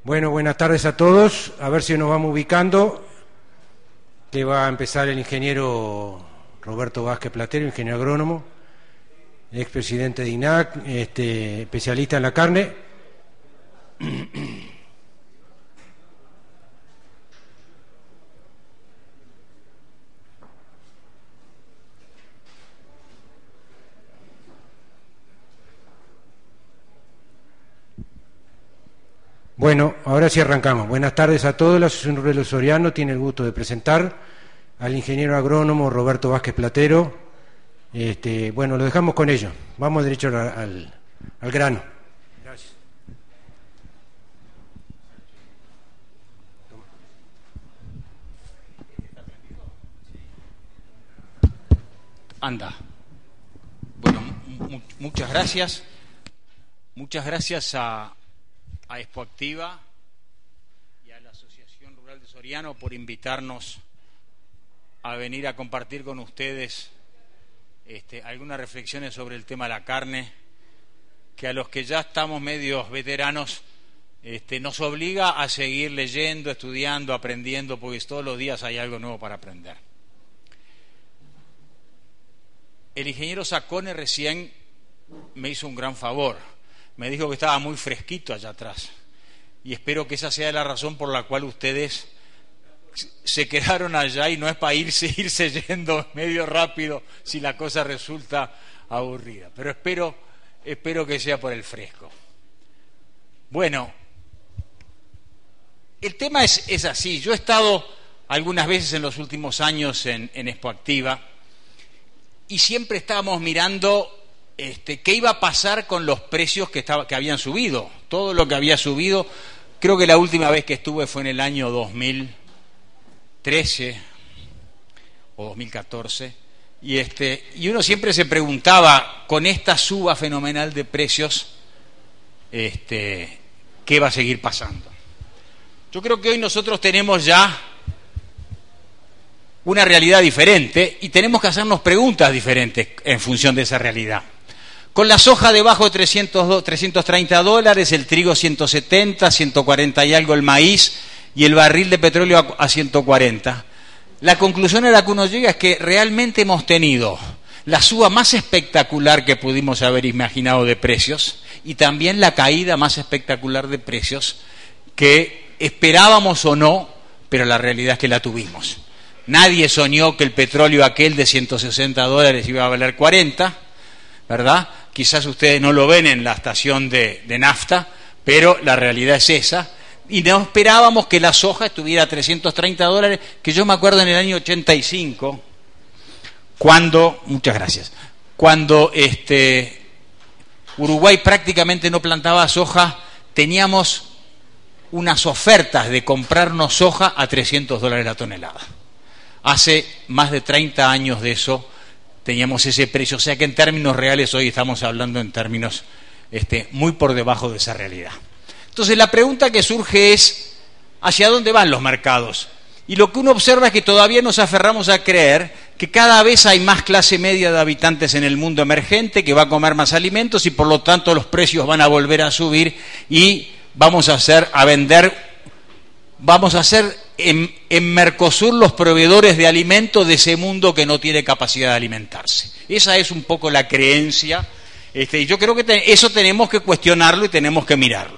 Bueno, buenas tardes a todos. A ver si nos vamos ubicando. Que va a empezar el ingeniero Roberto Vázquez Platero, ingeniero agrónomo, expresidente de INAC, especialista en la carne. Bueno, ahora sí arrancamos. Buenas tardes a todos. La Asociación Rural del Soriano tiene el gusto de presentar al ingeniero agrónomo Roberto Vázquez Platero. Bueno, lo dejamos con ello. Vamos derecho al grano. Gracias. Anda. Bueno, muchas gracias. Muchas gracias a Expoactiva y a la Asociación Rural de Soriano por invitarnos a venir a compartir con ustedes algunas reflexiones sobre el tema de la carne, que a los que ya estamos medios veteranos nos obliga a seguir leyendo, estudiando, aprendiendo, porque todos los días hay algo nuevo para aprender. El ingeniero Sacone recién me hizo un gran favor. Me dijo que estaba muy fresquito allá atrás. Y espero que esa sea la razón por la cual ustedes se quedaron allá y no es para irse yendo medio rápido si la cosa resulta aburrida. Pero espero que sea por el fresco. Bueno, el tema es así. Yo he estado algunas veces en los últimos años en Expoactiva y siempre estábamos mirando qué iba a pasar con los precios que habían subido, todo lo que había subido. Creo que la última vez que estuve fue en el año 2013 o 2014 y uno siempre se preguntaba, con esta suba fenomenal de precios, qué va a seguir pasando. Yo creo que hoy nosotros tenemos ya una realidad diferente y tenemos que hacernos preguntas diferentes en función de esa realidad. Con la soja debajo de $330, el trigo 170, 140 y algo el maíz y el barril de petróleo a 140. La conclusión a la que uno llega es que realmente hemos tenido la suba más espectacular que pudimos haber imaginado de precios y también la caída más espectacular de precios que esperábamos o no, pero la realidad es que la tuvimos. Nadie soñó que el petróleo aquel de $160 iba a valer 40, ¿verdad? Quizás ustedes no lo ven en la estación de nafta, pero la realidad es esa. Y no esperábamos que la soja estuviera a $330, que yo me acuerdo en el año 85, cuando Uruguay prácticamente no plantaba soja, teníamos unas ofertas de comprarnos soja a $300 la tonelada. Hace más de 30 años de eso teníamos ese precio, o sea que en términos reales hoy estamos hablando en términos muy por debajo de esa realidad. Entonces la pregunta que surge es, ¿hacia dónde van los mercados? Y lo que uno observa es que todavía nos aferramos a creer que cada vez hay más clase media de habitantes en el mundo emergente que va a comer más alimentos y por lo tanto los precios van a volver a subir y vamos a ser en Mercosur los proveedores de alimentos de ese mundo que no tiene capacidad de alimentarse. Esa es un poco la creencia, y yo creo que eso tenemos que cuestionarlo y tenemos que mirarlo.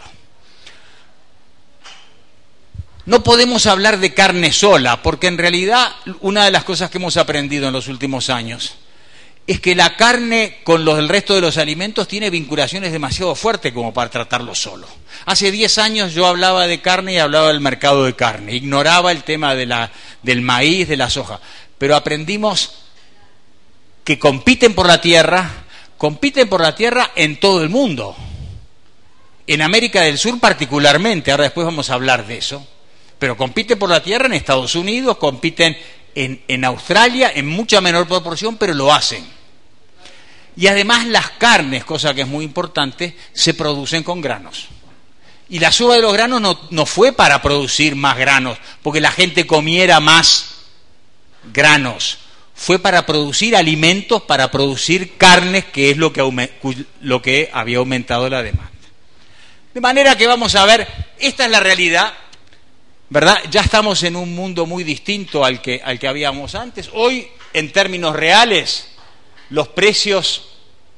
No podemos hablar de carne sola, porque en realidad una de las cosas que hemos aprendido en los últimos años es que la carne con el resto de los alimentos tiene vinculaciones demasiado fuertes como para tratarlo solo. Hace 10 años yo hablaba de carne y hablaba del mercado de carne, ignoraba el tema del maíz, de la soja, pero aprendimos que compiten por la tierra en todo el mundo, en América del Sur particularmente, ahora después vamos a hablar de eso, pero compiten por la tierra en Estados Unidos, compiten en Australia en mucha menor proporción, pero lo hacen. Y además las carnes, cosa que es muy importante, se producen con granos. Y la suba de los granos no fue para producir más granos, porque la gente comiera más granos. Fue para producir alimentos, para producir carnes, que es lo que había aumentado la demanda. De manera que vamos a ver esta es la realidad, ¿verdad? Ya estamos en un mundo muy distinto al que habíamos antes. Hoy, en términos reales, los precios...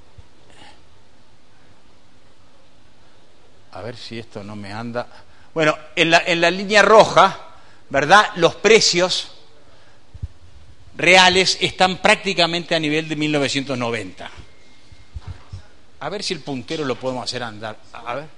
A ver si esto no me anda... Bueno, en la línea roja, ¿verdad? Los precios reales están prácticamente a nivel de 1990. A ver si el puntero lo podemos hacer andar. A ver.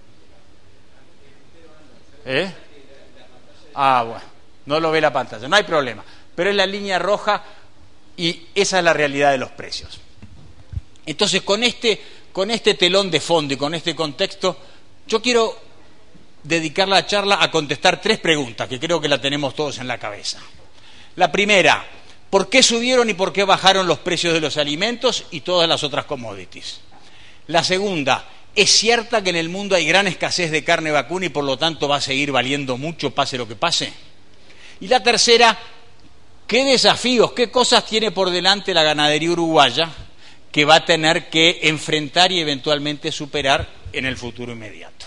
Bueno, no lo ve la pantalla, no hay problema. Pero es la línea roja y esa es la realidad de los precios. Entonces, con este telón de fondo y con este contexto, yo quiero dedicar la charla a contestar 3 preguntas que creo que la tenemos todos en la cabeza. La primera, ¿por qué subieron y por qué bajaron los precios de los alimentos y todas las otras commodities? La segunda, ¿es cierta que en el mundo hay gran escasez de carne vacuna y por lo tanto va a seguir valiendo mucho pase lo que pase? Y la tercera, ¿qué desafíos, qué cosas tiene por delante la ganadería uruguaya que va a tener que enfrentar y eventualmente superar en el futuro inmediato?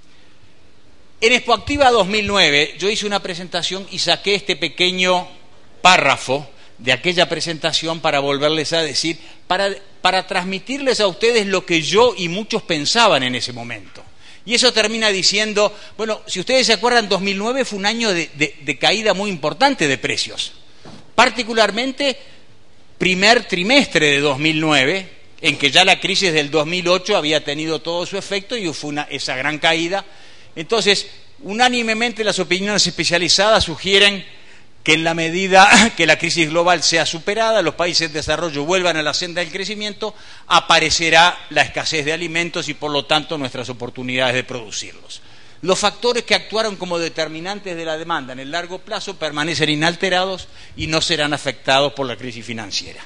En Expoactiva 2009 yo hice una presentación y saqué este pequeño párrafo de aquella presentación para volverles a decir, para transmitirles a ustedes lo que yo y muchos pensaban en ese momento. Y eso termina diciendo, bueno, si ustedes se acuerdan, 2009 fue un año de caída muy importante de precios. Particularmente, primer trimestre de 2009, en que ya la crisis del 2008 había tenido todo su efecto y fue esa gran caída. Entonces, unánimemente las opiniones especializadas sugieren que en la medida que la crisis global sea superada, los países en desarrollo vuelvan a la senda del crecimiento, aparecerá la escasez de alimentos y por lo tanto nuestras oportunidades de producirlos. Los factores que actuaron como determinantes de la demanda en el largo plazo permanecen inalterados y no serán afectados por la crisis financiera.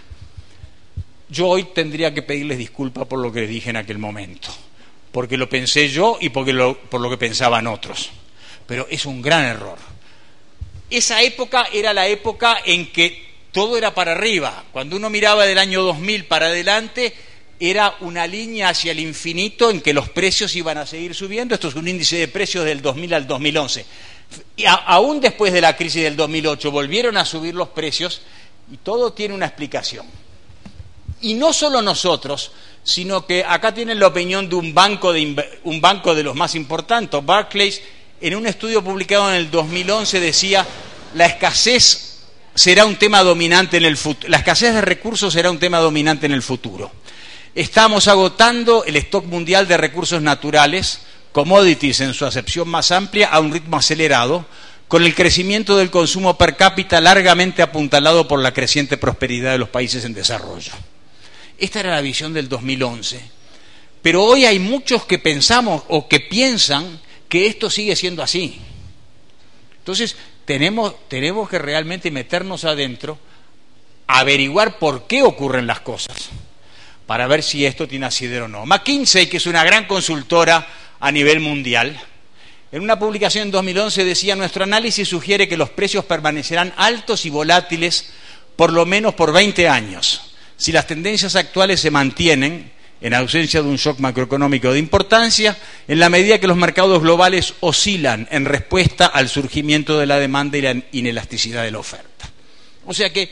Yo hoy tendría que pedirles disculpas por lo que les dije en aquel momento, porque lo pensé yo y por lo que pensaban otros, pero es un gran error. Esa época era la época en que todo era para arriba. Cuando uno miraba del año 2000 para adelante, era una línea hacia el infinito en que los precios iban a seguir subiendo. Esto es un índice de precios del 2000 al 2011. Y aún después de la crisis del 2008 volvieron a subir los precios y todo tiene una explicación. Y no solo nosotros, sino que acá tienen la opinión de un banco de los más importantes, Barclays. En un estudio publicado en el 2011 decía, la escasez será un tema dominante en el futuro. La escasez de recursos será un tema dominante en el futuro. Estamos agotando el stock mundial de recursos naturales, commodities en su acepción más amplia, a un ritmo acelerado, con el crecimiento del consumo per cápita largamente apuntalado por la creciente prosperidad de los países en desarrollo. Esta era la visión del 2011. Pero hoy hay muchos que pensamos o que piensan que esto sigue siendo así. Entonces, tenemos que realmente meternos adentro, averiguar por qué ocurren las cosas, para ver si esto tiene asidero o no. McKinsey, que es una gran consultora a nivel mundial, en una publicación en 2011 decía, nuestro análisis sugiere que los precios permanecerán altos y volátiles por lo menos por 20 años. Si las tendencias actuales se mantienen, en ausencia de un shock macroeconómico de importancia, en la medida que los mercados globales oscilan en respuesta al surgimiento de la demanda y la inelasticidad de la oferta. O sea que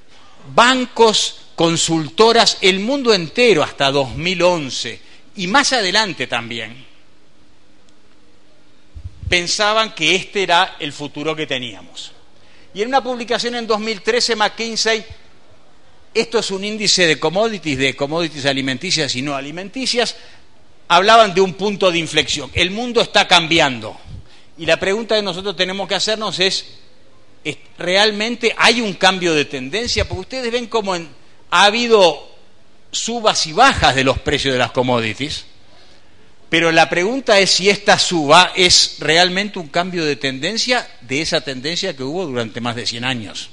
bancos, consultoras, el mundo entero hasta 2011 y más adelante también, pensaban que este era el futuro que teníamos. Y en una publicación en 2013, McKinsey, esto es un índice de commodities alimenticias y no alimenticias, hablaban de un punto de inflexión. El mundo está cambiando. Y la pregunta que nosotros tenemos que hacernos es, ¿realmente hay un cambio de tendencia? Porque ustedes ven cómo ha habido subas y bajas de los precios de las commodities, pero la pregunta es si esta suba es realmente un cambio de tendencia de esa tendencia que hubo durante más de 100 años.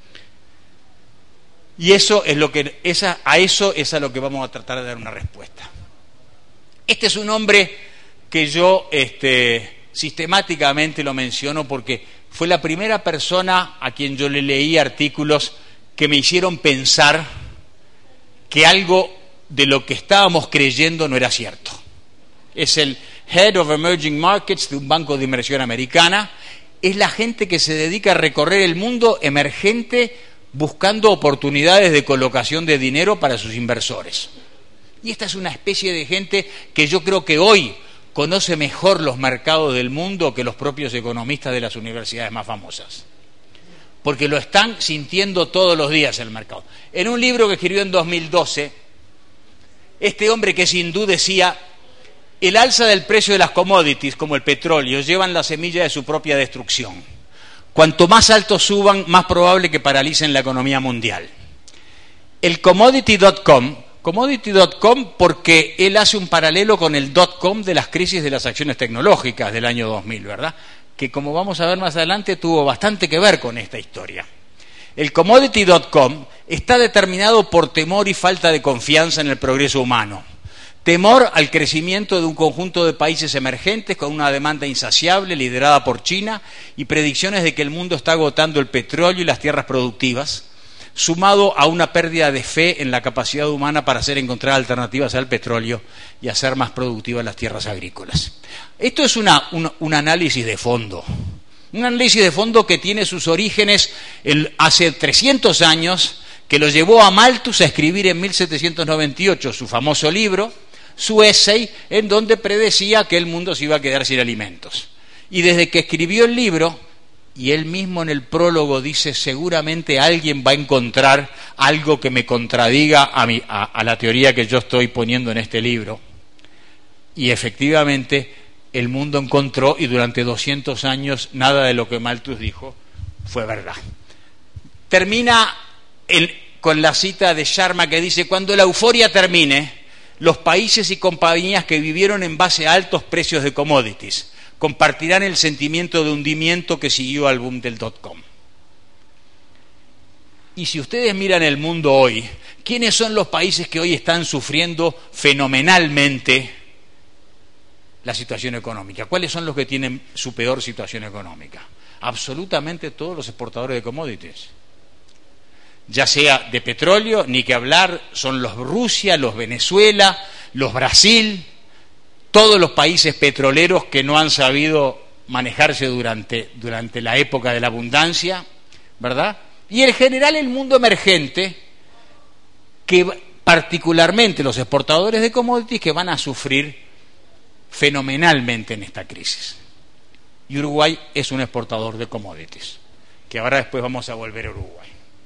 Y eso es a eso es a lo que vamos a tratar de dar una respuesta. Este es un hombre que yo sistemáticamente lo menciono porque fue la primera persona a quien yo le leí artículos que me hicieron pensar que algo de lo que estábamos creyendo no era cierto. Es el Head of Emerging Markets de un banco de inversión americana. Es la gente que se dedica a recorrer el mundo emergente buscando oportunidades de colocación de dinero para sus inversores. Y esta es una especie de gente que yo creo que hoy conoce mejor los mercados del mundo que los propios economistas de las universidades más famosas, porque lo están sintiendo todos los días el mercado. En un libro que escribió en 2012, este hombre que sin duda decía: el alza del precio de las commodities, como el petróleo, llevan la semilla de su propia destrucción. Cuanto más altos suban, más probable que paralicen la economía mundial. El commodity.com porque él hace un paralelo con el .com de las crisis de las acciones tecnológicas del año 2000, ¿verdad? Que, como vamos a ver más adelante, tuvo bastante que ver con esta historia. El commodity.com está determinado por temor y falta de confianza en el progreso humano. Temor al crecimiento de un conjunto de países emergentes con una demanda insaciable liderada por China y predicciones de que el mundo está agotando el petróleo y las tierras productivas, sumado a una pérdida de fe en la capacidad humana para hacer encontrar alternativas al petróleo y hacer más productivas las tierras agrícolas. Esto es un análisis de fondo. Un análisis de fondo que tiene sus orígenes hace 300 años, que lo llevó a Malthus a escribir en 1798 su famoso libro, su essay, en donde predecía que el mundo se iba a quedar sin alimentos. Y desde que escribió el libro, y él mismo en el prólogo dice: seguramente alguien va a encontrar algo que me contradiga a la teoría que yo estoy poniendo en este libro. Y efectivamente el mundo encontró, y durante 200 años nada de lo que Malthus dijo fue verdad. Termina con la cita de Sharma que dice: cuando la euforia termine, los países y compañías que vivieron en base a altos precios de commodities compartirán el sentimiento de hundimiento que siguió al boom del .com. Y si ustedes miran el mundo hoy, ¿quiénes son los países que hoy están sufriendo fenomenalmente la situación económica? ¿Cuáles son los que tienen su peor situación económica? Absolutamente todos los exportadores de commodities. Ya sea de petróleo, ni que hablar, son los Rusia, los Venezuela, los Brasil, todos los países petroleros que no han sabido manejarse durante la época de la abundancia, ¿verdad? Y en general el mundo emergente, que particularmente los exportadores de commodities, que van a sufrir fenomenalmente en esta crisis. Y Uruguay es un exportador de commodities, que ahora después vamos a volver a Uruguay.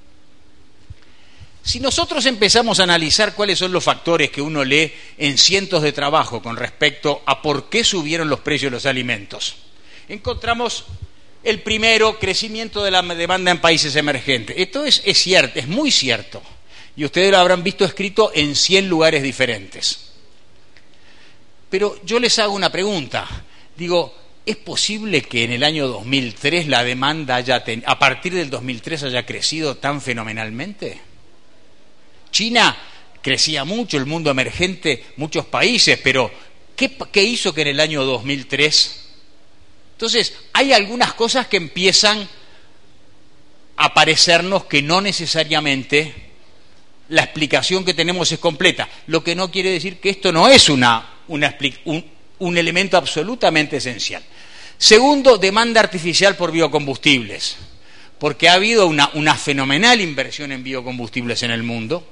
Si nosotros empezamos a analizar cuáles son los factores que uno lee en cientos de trabajos con respecto a por qué subieron los precios de los alimentos, encontramos el primero: crecimiento de la demanda en países emergentes. Esto es cierto, es muy cierto, y ustedes lo habrán visto escrito en 100 lugares diferentes. Pero yo les hago una pregunta, digo: ¿es posible que en el año 2003 la demanda a partir del 2003 haya crecido tan fenomenalmente? China crecía mucho, el mundo emergente, muchos países, pero ¿qué hizo que en el año 2003? Entonces, hay algunas cosas que empiezan a parecernos que no necesariamente la explicación que tenemos es completa, lo que no quiere decir que esto no es un elemento absolutamente esencial. Segundo, demanda artificial por biocombustibles, porque ha habido una fenomenal inversión en biocombustibles en el mundo,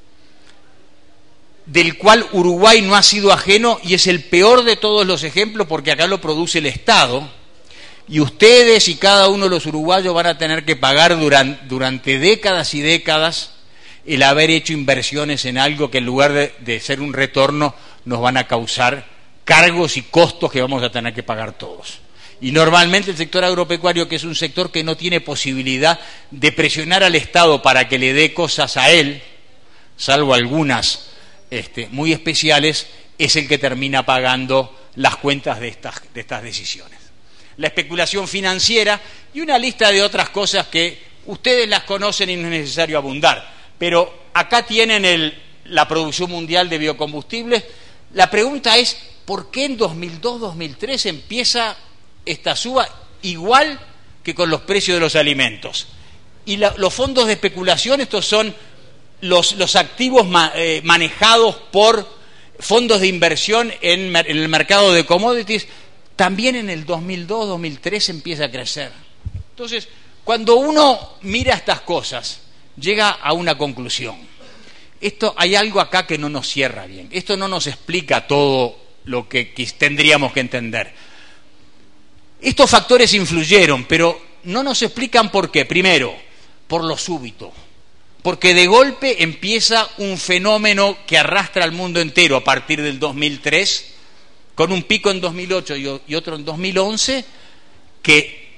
del cual Uruguay no ha sido ajeno, y es el peor de todos los ejemplos, porque acá lo produce el Estado, y ustedes y cada uno de los uruguayos van a tener que pagar durante décadas y décadas el haber hecho inversiones en algo que, en lugar de ser un retorno, nos van a causar cargos y costos que vamos a tener que pagar todos. Y normalmente el sector agropecuario, que es un sector que no tiene posibilidad de presionar al Estado para que le dé cosas a él, salvo algunas muy especiales, es el que termina pagando las cuentas de estas decisiones. La especulación financiera y una lista de otras cosas que ustedes las conocen y no es necesario abundar. Pero acá tienen la producción mundial de biocombustibles. La pregunta es: ¿por qué en 2002-2003 empieza esta suba igual que con los precios de los alimentos? Y los fondos de especulación, estos son los activos manejados por fondos de inversión en el mercado de commodities, también en el 2002, 2003 empieza a crecer. Entonces, cuando uno mira estas cosas, llega a una conclusión. Hay algo acá que no nos cierra bien. Esto no nos explica todo lo que tendríamos que entender. Estos factores influyeron, pero no nos explican por qué. Primero, por lo súbito. Porque de golpe empieza un fenómeno que arrastra al mundo entero a partir del 2003, con un pico en 2008 y otro en 2011, que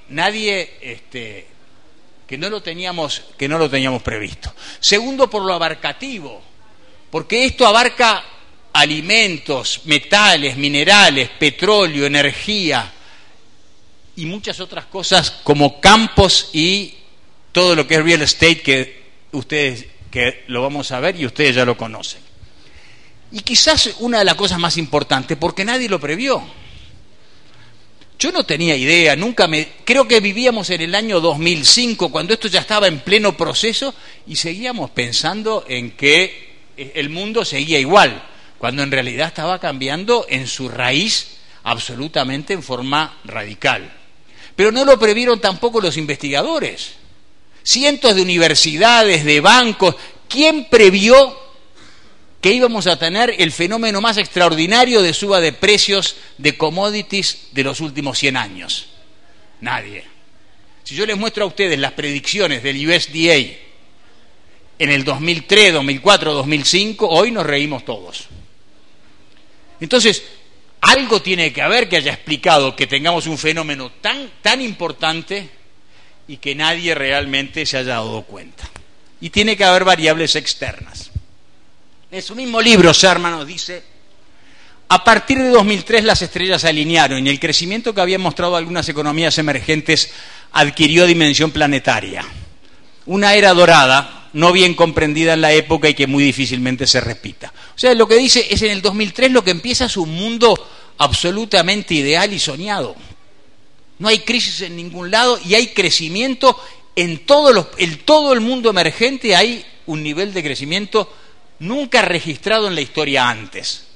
que no lo teníamos previsto. Segundo, por lo abarcativo, porque esto abarca alimentos, metales, minerales, petróleo, energía y muchas otras cosas como campos y todo lo que es real estate, que ustedes que lo vamos a ver y ustedes ya lo conocen. Y quizás una de las cosas más importantes, porque nadie lo previó. Yo no tenía idea, creo que vivíamos en el año 2005, cuando esto ya estaba en pleno proceso, y seguíamos pensando en que el mundo seguía igual, cuando en realidad estaba cambiando en su raíz absolutamente en forma radical. Pero no lo previeron tampoco los investigadores. Cientos de universidades, de bancos, ¿quién previó que íbamos a tener el fenómeno más extraordinario de suba de precios de commodities de los últimos 100 años? Nadie. Si yo les muestro a ustedes las predicciones del USDA en el 2003, 2004, 2005, hoy nos reímos todos. Entonces, algo tiene que haber que haya explicado que tengamos un fenómeno tan importante y que nadie realmente se haya dado cuenta. Y tiene que haber variables externas. En su mismo libro, Sherman nos dice: a partir de 2003 las estrellas se alinearon y el crecimiento que habían mostrado algunas economías emergentes adquirió dimensión planetaria. Una era dorada, no bien comprendida en la época y que muy difícilmente se repita. O sea, lo que dice es en el 2003 lo que empieza es un mundo absolutamente ideal y soñado. No hay crisis en ningún lado y hay crecimiento en todo el mundo emergente. Hay un nivel de crecimiento nunca registrado en la historia antes.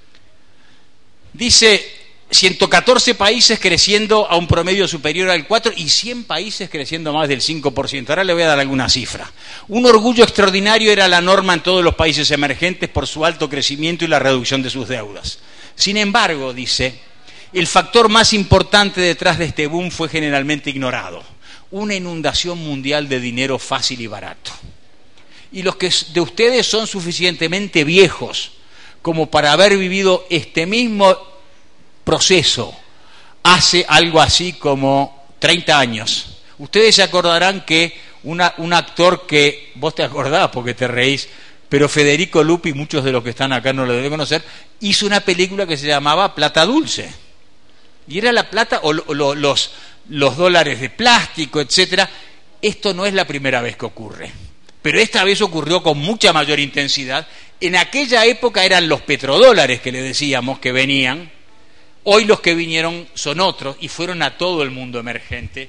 Dice 114 países creciendo a un promedio superior al 4% y 100 países creciendo más del 5%. Ahora le voy a dar alguna cifra. Un orgullo extraordinario era la norma en todos los países emergentes por su alto crecimiento y la reducción de sus deudas. Sin embargo, dice, el factor más importante detrás de este boom fue generalmente ignorado: una inundación mundial de dinero fácil y barato. Y los que de ustedes son suficientemente viejos como para haber vivido este mismo proceso hace algo así como 30 años, ustedes se acordarán que un actor que vos te acordás porque te reís, pero Federico Lupi, muchos de los que están acá no lo deben conocer, hizo una película que se llamaba Plata Dulce. Y era la plata o los dólares de plástico, etcétera. Esto no es la primera vez que ocurre, pero esta vez ocurrió con mucha mayor intensidad. En aquella época eran los petrodólares que le decíamos que venían. Hoy los que vinieron son otros y fueron a todo el mundo emergente,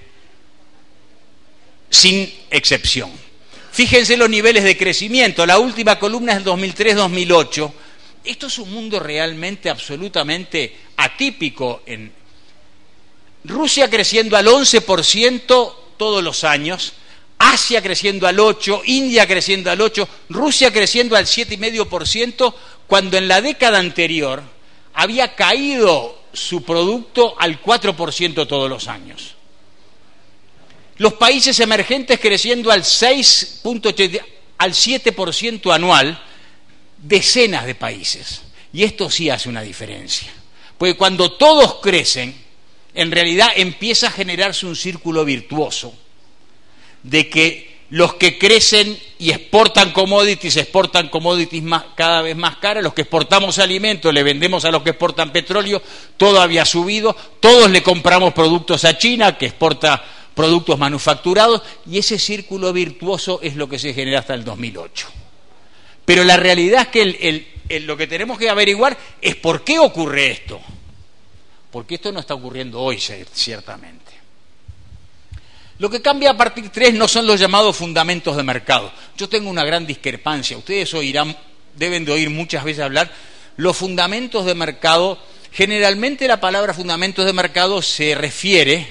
sin excepción. Fíjense los niveles de crecimiento. La última columna es el 2003-2008. Esto es un mundo realmente absolutamente atípico. Rusia creciendo al 11% todos los años, Asia creciendo al 8%, India creciendo al 8%, Rusia creciendo al 7,5%, cuando en la década anterior había caído su producto al 4% todos los años. Los países emergentes creciendo al 6,8%, al 7% anual, decenas de países. Y esto sí hace una diferencia. Porque cuando todos crecen, en realidad empieza a generarse un círculo virtuoso de que los que crecen y exportan commodities cada vez más caras, los que exportamos alimentos le vendemos a los que exportan petróleo, todo había subido, todos le compramos productos a China que exporta productos manufacturados, y ese círculo virtuoso es lo que se genera hasta el 2008. Pero la realidad es que lo que tenemos que averiguar es por qué ocurre esto. Porque esto no está ocurriendo hoy, ciertamente. Lo que cambia a partir de 3 no son los llamados fundamentos de mercado. Yo tengo una gran discrepancia. Ustedes deben de oír muchas veces hablar los fundamentos de mercado, generalmente la palabra fundamentos de mercado se refiere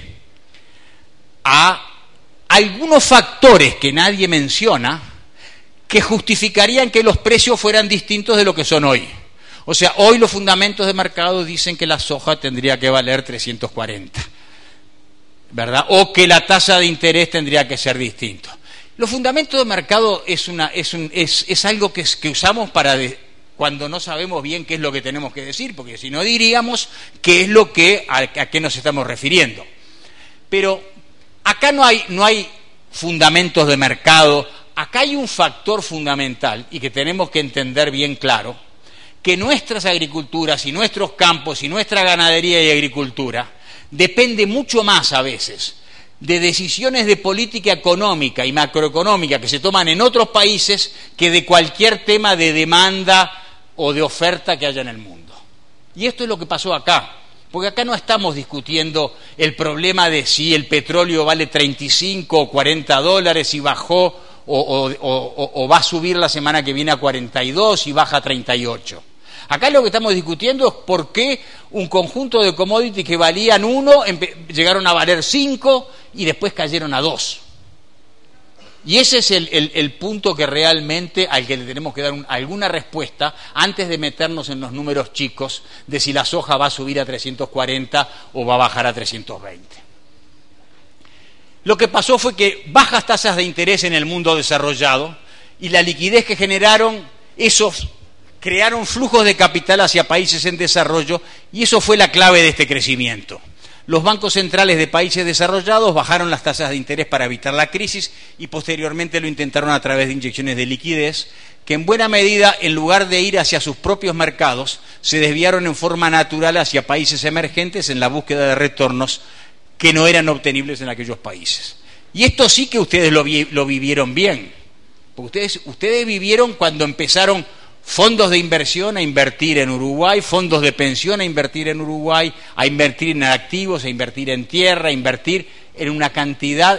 a algunos factores que nadie menciona que justificarían que los precios fueran distintos de lo que son hoy. O sea, hoy los fundamentos de mercado dicen que la soja tendría que valer 340, ¿verdad? O que la tasa de interés tendría que ser distinto. Los fundamentos de mercado es algo que usamos para cuando no sabemos bien qué es lo que tenemos que decir, porque si no diríamos qué es lo que a qué nos estamos refiriendo. Pero acá no hay fundamentos de mercado, acá hay un factor fundamental y que tenemos que entender bien claro, que nuestras agriculturas y nuestros campos y nuestra ganadería y agricultura depende mucho más a veces de decisiones de política económica y macroeconómica que se toman en otros países que de cualquier tema de demanda o de oferta que haya en el mundo. Y esto es lo que pasó acá, porque acá no estamos discutiendo el problema de si el petróleo vale 35 o 40 dólares, si bajó o va a subir la semana que viene a 42 y baja a 38. Acá lo que estamos discutiendo es por qué un conjunto de commodities que valían 1 llegaron a valer 5 y después cayeron a 2. Y ese es el punto que realmente al que le tenemos que dar alguna respuesta antes de meternos en los números chicos de si la soja va a subir a 340 o va a bajar a 320. Lo que pasó fue que bajas tasas de interés en el mundo desarrollado y la liquidez que generaron esos crearon flujos de capital hacia países en desarrollo y eso fue la clave de este crecimiento. Los bancos centrales de países desarrollados bajaron las tasas de interés para evitar la crisis y posteriormente lo intentaron a través de inyecciones de liquidez que en buena medida, en lugar de ir hacia sus propios mercados, se desviaron en forma natural hacia países emergentes en la búsqueda de retornos que no eran obtenibles en aquellos países. Y esto sí que ustedes lo vivieron bien, porque ustedes vivieron cuando empezaron fondos de inversión a invertir en Uruguay, fondos de pensión a invertir en Uruguay, a invertir en activos, a invertir en tierra, a invertir en una cantidad,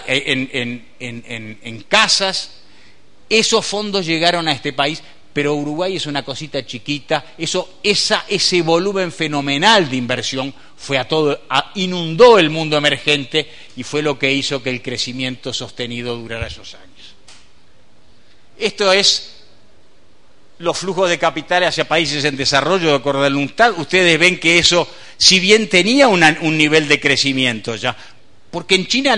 en casas. Esos fondos llegaron a este país, pero Uruguay es una cosita chiquita. Ese volumen fenomenal de inversión inundó el mundo emergente y fue lo que hizo que el crecimiento sostenido durara esos años. Esto es los flujos de capital hacia países en desarrollo de acuerdo al UNCTAD. Ustedes ven que eso, si bien tenía un nivel de crecimiento ya, porque en China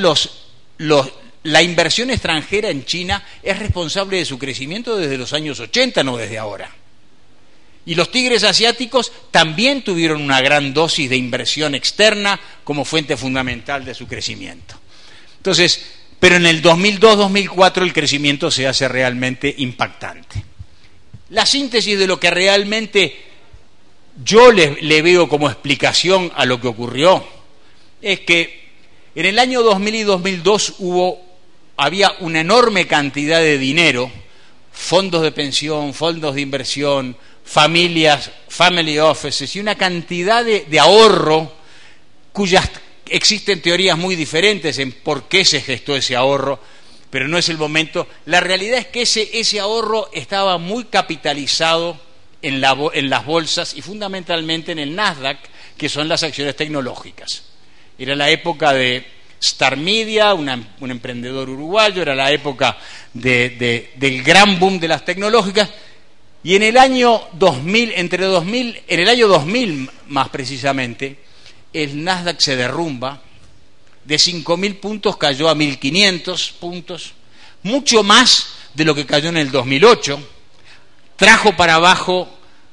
la inversión extranjera en China es responsable de su crecimiento desde los años 80, no desde ahora. Y los tigres asiáticos también tuvieron una gran dosis de inversión externa como fuente fundamental de su crecimiento. Entonces, pero en el 2002-2004 el crecimiento se hace realmente impactante. La síntesis de lo que realmente yo le veo como explicación a lo que ocurrió es que en el año 2000 y 2002 había una enorme cantidad de dinero, fondos de pensión, fondos de inversión, familias, family offices y una cantidad de ahorro cuyas existen teorías muy diferentes en por qué se gestó ese ahorro, pero no es el momento. La realidad es que ese ahorro estaba muy capitalizado en las bolsas y fundamentalmente en el Nasdaq, que son las acciones tecnológicas. Era la época de Star Media, un emprendedor uruguayo, era la época del gran boom de las tecnológicas, y en el año 2000, en el año 2000 más precisamente, el Nasdaq se derrumba. De 5.000 puntos cayó a 1.500 puntos, mucho más de lo que cayó en el 2008, trajo para abajo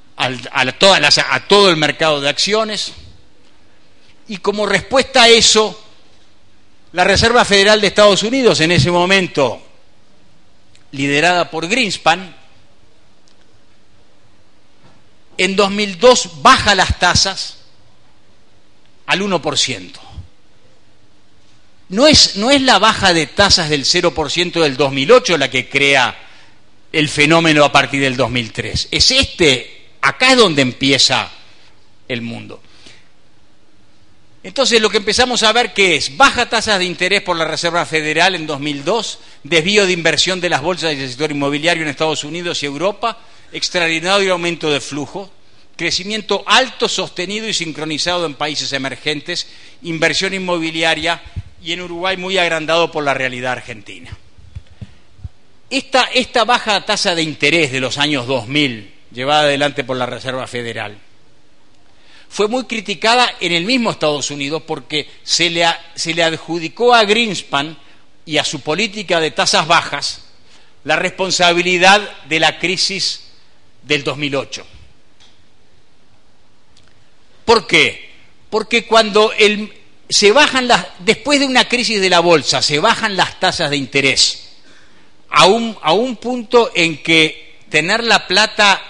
a todo el mercado de acciones, y como respuesta a eso, la Reserva Federal de Estados Unidos, en ese momento liderada por Greenspan, en 2002 baja las tasas al 1%. No es la baja de tasas del 0% del 2008 la que crea el fenómeno a partir del 2003. Acá es donde empieza el mundo. Entonces lo que empezamos a ver que es baja tasas de interés por la Reserva Federal en 2002, desvío de inversión de las bolsas y del sector inmobiliario en Estados Unidos y Europa, extraordinario aumento de flujo, crecimiento alto, sostenido y sincronizado en países emergentes, inversión inmobiliaria y en Uruguay muy agrandado por la realidad argentina. Esta baja tasa de interés de los años 2000, llevada adelante por la Reserva Federal, fue muy criticada en el mismo Estados Unidos porque se le adjudicó a Greenspan y a su política de tasas bajas la responsabilidad de la crisis del 2008. ¿Por qué? Porque cuando después de una crisis de la bolsa, se bajan las tasas de interés a un punto en que tener la plata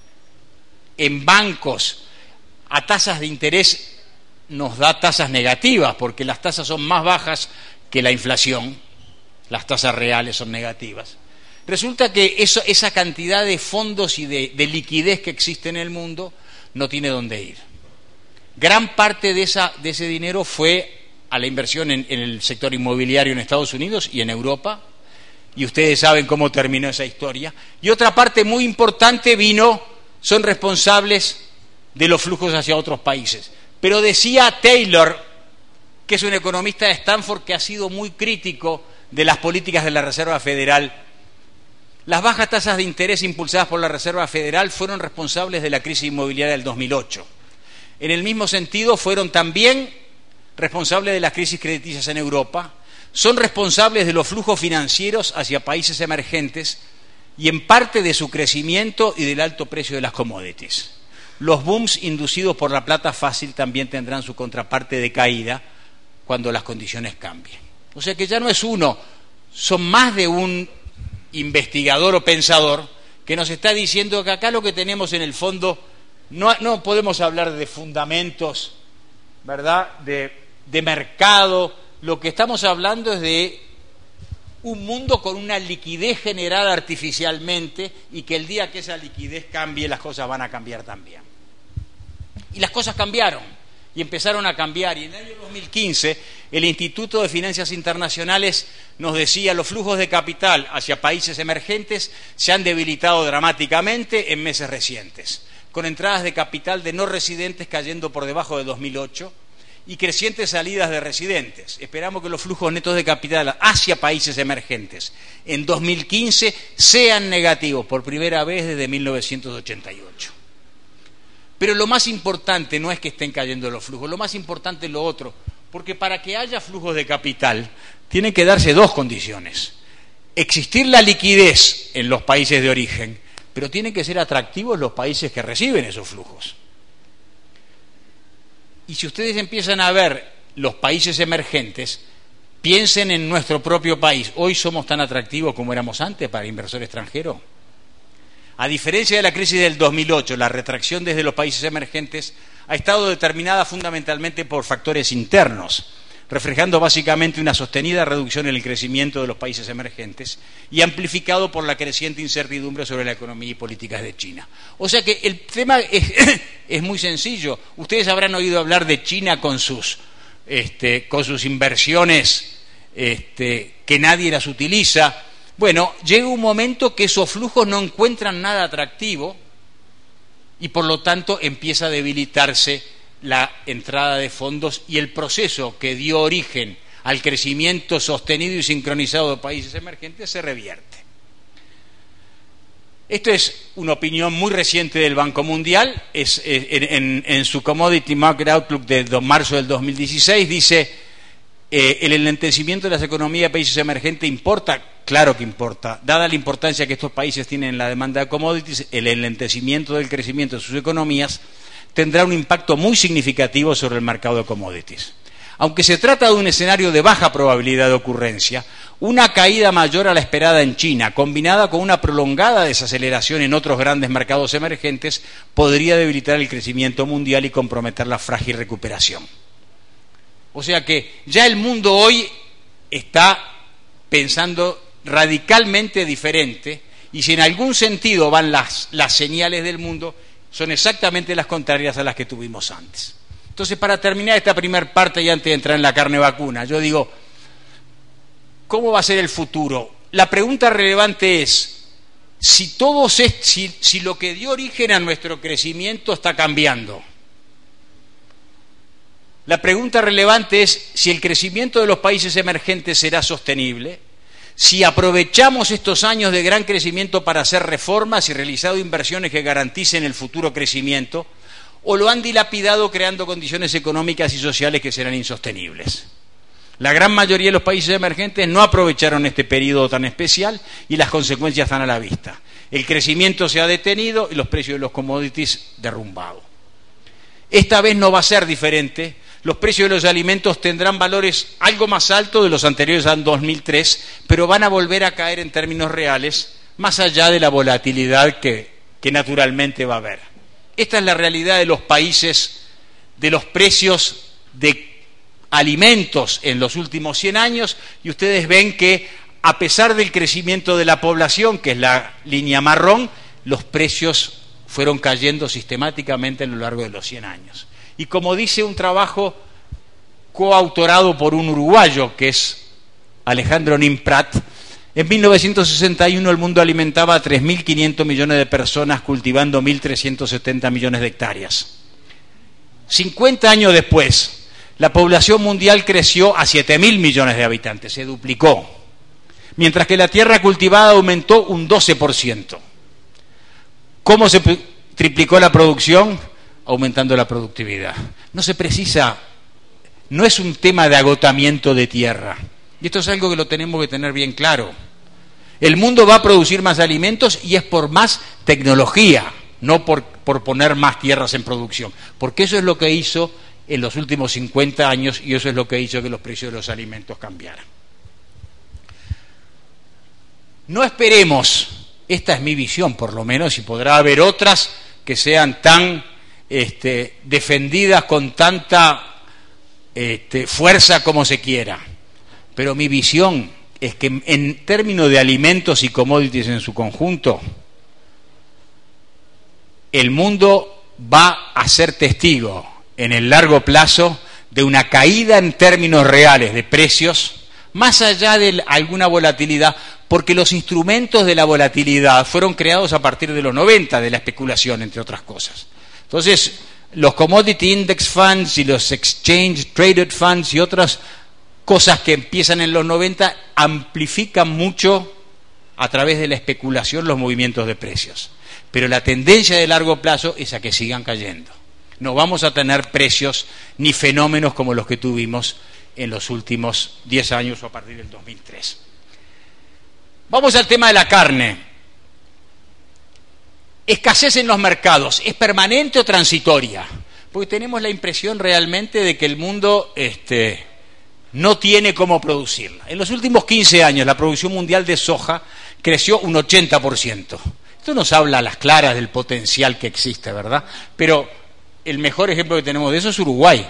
en bancos a tasas de interés nos da tasas negativas, porque las tasas son más bajas que la inflación, las tasas reales son negativas. Resulta que esa cantidad de fondos y de liquidez que existe en el mundo no tiene dónde ir. Gran parte de ese dinero fue a la inversión en el sector inmobiliario en Estados Unidos y en Europa, y ustedes saben cómo terminó esa historia. Y otra parte muy importante son responsables de los flujos hacia otros países. Pero decía Taylor, que es un economista de Stanford que ha sido muy crítico de las políticas de la Reserva Federal, las bajas tasas de interés impulsadas por la Reserva Federal fueron responsables de la crisis inmobiliaria del 2008. En el mismo sentido, fueron también responsables de las crisis crediticias en Europa, son responsables de los flujos financieros hacia países emergentes y en parte de su crecimiento y del alto precio de las commodities. Los booms inducidos por la plata fácil también tendrán su contraparte de caída cuando las condiciones cambien. O sea que ya no es uno, son más de un investigador o pensador que nos está diciendo que acá lo que tenemos en el fondo no podemos hablar de fundamentos, ¿verdad?, de mercado. Lo que estamos hablando es de un mundo con una liquidez generada artificialmente y que el día que esa liquidez cambie, las cosas van a cambiar también. Y las cosas cambiaron y empezaron a cambiar. Y en el año 2015 el Instituto de Finanzas Internacionales nos decía: los flujos de capital hacia países emergentes se han debilitado dramáticamente en meses recientes, con entradas de capital de no residentes cayendo por debajo de 2008 y crecientes salidas de residentes. Esperamos que los flujos netos de capital hacia países emergentes en 2015 sean negativos por primera vez desde 1988. Pero lo más importante no es que estén cayendo los flujos, lo más importante es lo otro, porque para que haya flujos de capital tienen que darse dos condiciones: existir la liquidez en los países de origen, pero tienen que ser atractivos los países que reciben esos flujos. Y si ustedes empiezan a ver los países emergentes, piensen en nuestro propio país. ¿Hoy somos tan atractivos como éramos antes para el inversor extranjero? A diferencia de la crisis del 2008, la retracción desde los países emergentes ha estado determinada fundamentalmente por factores internos, reflejando básicamente una sostenida reducción en el crecimiento de los países emergentes y amplificado por la creciente incertidumbre sobre la economía y políticas de China. O sea que el tema es muy sencillo. Ustedes habrán oído hablar de China con sus inversiones que nadie las utiliza. Bueno, llega un momento que esos flujos no encuentran nada atractivo y por lo tanto empieza a debilitarse la entrada de fondos y el proceso que dio origen al crecimiento sostenido y sincronizado de países emergentes se revierte. Esto es una opinión muy reciente del Banco Mundial, en su Commodity Market Outlook de marzo del 2016, dice: el enlentecimiento de las economías de países emergentes importa. Claro que importa. Dada la importancia que estos países tienen en la demanda de commodities, el enlentecimiento del crecimiento de sus economías tendrá un impacto muy significativo sobre el mercado de commodities. Aunque se trata de un escenario de baja probabilidad de ocurrencia, una caída mayor a la esperada en China, combinada con una prolongada desaceleración en otros grandes mercados emergentes, podría debilitar el crecimiento mundial y comprometer la frágil recuperación. O sea que ya el mundo hoy está pensando radicalmente diferente, y si en algún sentido van las señales del mundo, son exactamente las contrarias a las que tuvimos antes. Entonces, para terminar esta primera parte y antes de entrar en la carne vacuna, yo digo, ¿cómo va a ser el futuro? La pregunta relevante es, si lo que dio origen a nuestro crecimiento está cambiando, la pregunta relevante es si el crecimiento de los países emergentes será sostenible, si aprovechamos estos años de gran crecimiento para hacer reformas y realizado inversiones que garanticen el futuro crecimiento, o lo han dilapidado creando condiciones económicas y sociales que serán insostenibles. La gran mayoría de los países emergentes no aprovecharon este periodo tan especial y las consecuencias están a la vista. El crecimiento se ha detenido y los precios de los commodities derrumbados. Esta vez no va a ser diferente. Los precios de los alimentos tendrán valores algo más altos de los anteriores al 2003, pero van a volver a caer en términos reales, más allá de la volatilidad que naturalmente va a haber. Esta es la realidad de los países, de los precios de alimentos en los últimos 100 años, y ustedes ven que a pesar del crecimiento de la población, que es la línea marrón, los precios fueron cayendo sistemáticamente a lo largo de los 100 años. Y como dice un trabajo coautorado por un uruguayo, que es Alejandro Nin Prat, en 1961 el mundo alimentaba a 3.500 millones de personas cultivando 1.370 millones de hectáreas. 50 años después, la población mundial creció a 7.000 millones de habitantes, se duplicó, mientras que la tierra cultivada aumentó un 12%. ¿Cómo se triplicó la producción? Aumentando la productividad. No se precisa, no es un tema de agotamiento de tierra. Y esto es algo que lo tenemos que tener bien claro. El mundo va a producir más alimentos y es por más tecnología, no por poner más tierras en producción. Porque eso es lo que hizo en los últimos 50 años y eso es lo que hizo que los precios de los alimentos cambiaran. No esperemos, esta es mi visión por lo menos, y podrá haber otras que sean tan defendidas con tanta fuerza como se quiera, pero mi visión es que en términos de alimentos y commodities en su conjunto, el mundo va a ser testigo en el largo plazo de una caída en términos reales de precios, más allá de alguna volatilidad, porque los instrumentos de la volatilidad fueron creados a partir de los 90, de la especulación, entre otras cosas. Entonces, los Commodity Index Funds y los Exchange Traded Funds y otras cosas que empiezan en los 90 amplifican mucho a través de la especulación los movimientos de precios. Pero la tendencia de largo plazo es a que sigan cayendo. No vamos a tener precios ni fenómenos como los que tuvimos en los últimos 10 años o a partir del 2003. Vamos al tema de la carne. Escasez en los mercados, ¿es permanente o transitoria? Porque tenemos la impresión realmente de que el mundo no tiene cómo producirla. En los últimos 15 años la producción mundial de soja creció un 80%. Esto nos habla a las claras del potencial que existe, ¿verdad? Pero el mejor ejemplo que tenemos de eso es Uruguay.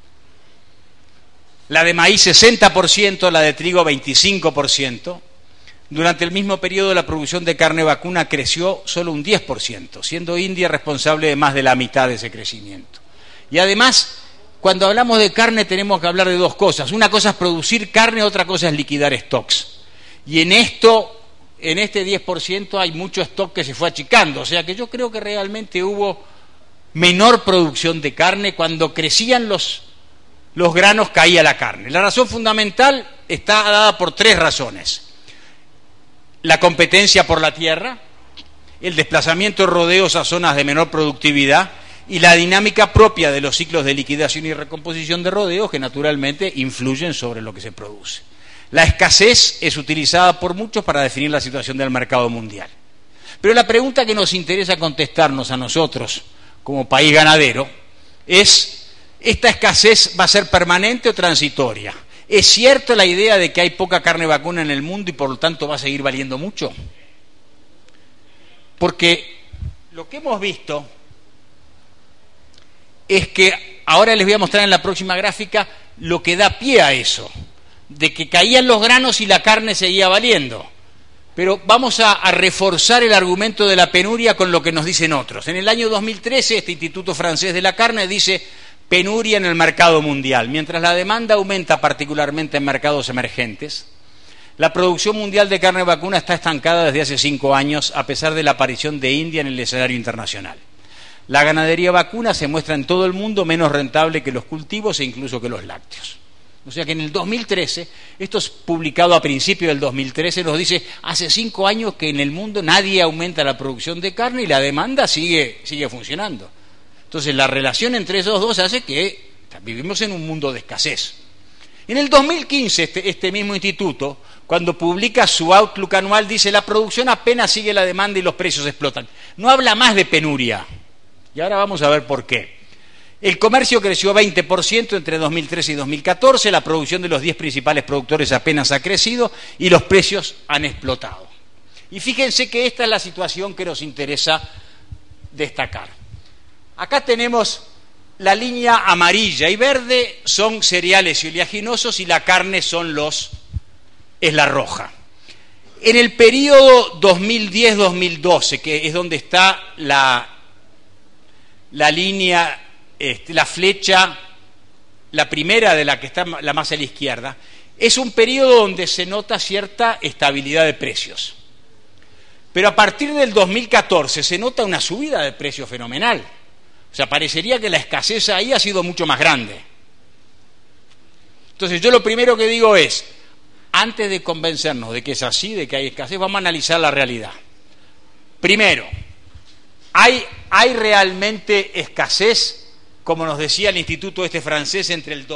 La de maíz 60%, la de trigo 25%. Durante el mismo periodo la producción de carne vacuna creció solo un 10%, siendo India responsable de más de la mitad de ese crecimiento. Y además, cuando hablamos de carne tenemos que hablar de dos cosas. Una cosa es producir carne, otra cosa es liquidar stocks. Y en este 10% hay mucho stock que se fue achicando. O sea que yo creo que realmente hubo menor producción de carne. Cuando crecían los granos caía la carne. La razón fundamental está dada por tres razones. La competencia por la tierra, el desplazamiento de rodeos a zonas de menor productividad y la dinámica propia de los ciclos de liquidación y recomposición de rodeos que naturalmente influyen sobre lo que se produce. La escasez es utilizada por muchos para definir la situación del mercado mundial. Pero la pregunta que nos interesa contestarnos a nosotros como país ganadero es: ¿esta escasez va a ser permanente o transitoria? ¿Es cierta la idea de que hay poca carne vacuna en el mundo y por lo tanto va a seguir valiendo mucho? Porque lo que hemos visto es que, ahora les voy a mostrar en la próxima gráfica, lo que da pie a eso, de que caían los granos y la carne seguía valiendo. Pero vamos a reforzar el argumento de la penuria con lo que nos dicen otros. En el año 2013, este Instituto Francés de la Carne dice: penuria en el mercado mundial. Mientras la demanda aumenta particularmente en mercados emergentes, La producción mundial de carne vacuna está estancada desde hace 5 años, a pesar de la aparición de India en el escenario internacional. La ganadería vacuna se muestra en todo el mundo menos rentable que los cultivos e incluso que los lácteos. O sea que en el 2013, esto es publicado a principios del 2013, nos dice, hace 5 años que en el mundo nadie aumenta la producción de carne y la demanda sigue funcionando. Entonces la relación entre esos dos hace que vivimos en un mundo de escasez. En el 2015, este mismo instituto, cuando publica su Outlook anual, dice la producción apenas sigue la demanda y los precios explotan. No habla más de penuria. Y ahora vamos a ver por qué. El comercio creció 20% entre 2013 y 2014, la producción de los 10 principales productores apenas ha crecido y los precios han explotado. Y fíjense que esta es la situación que nos interesa destacar. Acá tenemos la línea amarilla y verde son cereales y oleaginosos y la carne es la roja. En el periodo 2010-2012, que es donde está la línea, la flecha, la primera de la que está la más a la izquierda, es un periodo donde se nota cierta estabilidad de precios. Pero a partir del 2014 se nota una subida de precios fenomenal. O sea, parecería que la escasez ahí ha sido mucho más grande. Entonces yo lo primero que digo es, antes de convencernos de que es así, de que hay escasez, vamos a analizar la realidad. Primero, ¿hay realmente escasez, como nos decía el instituto francés, entre el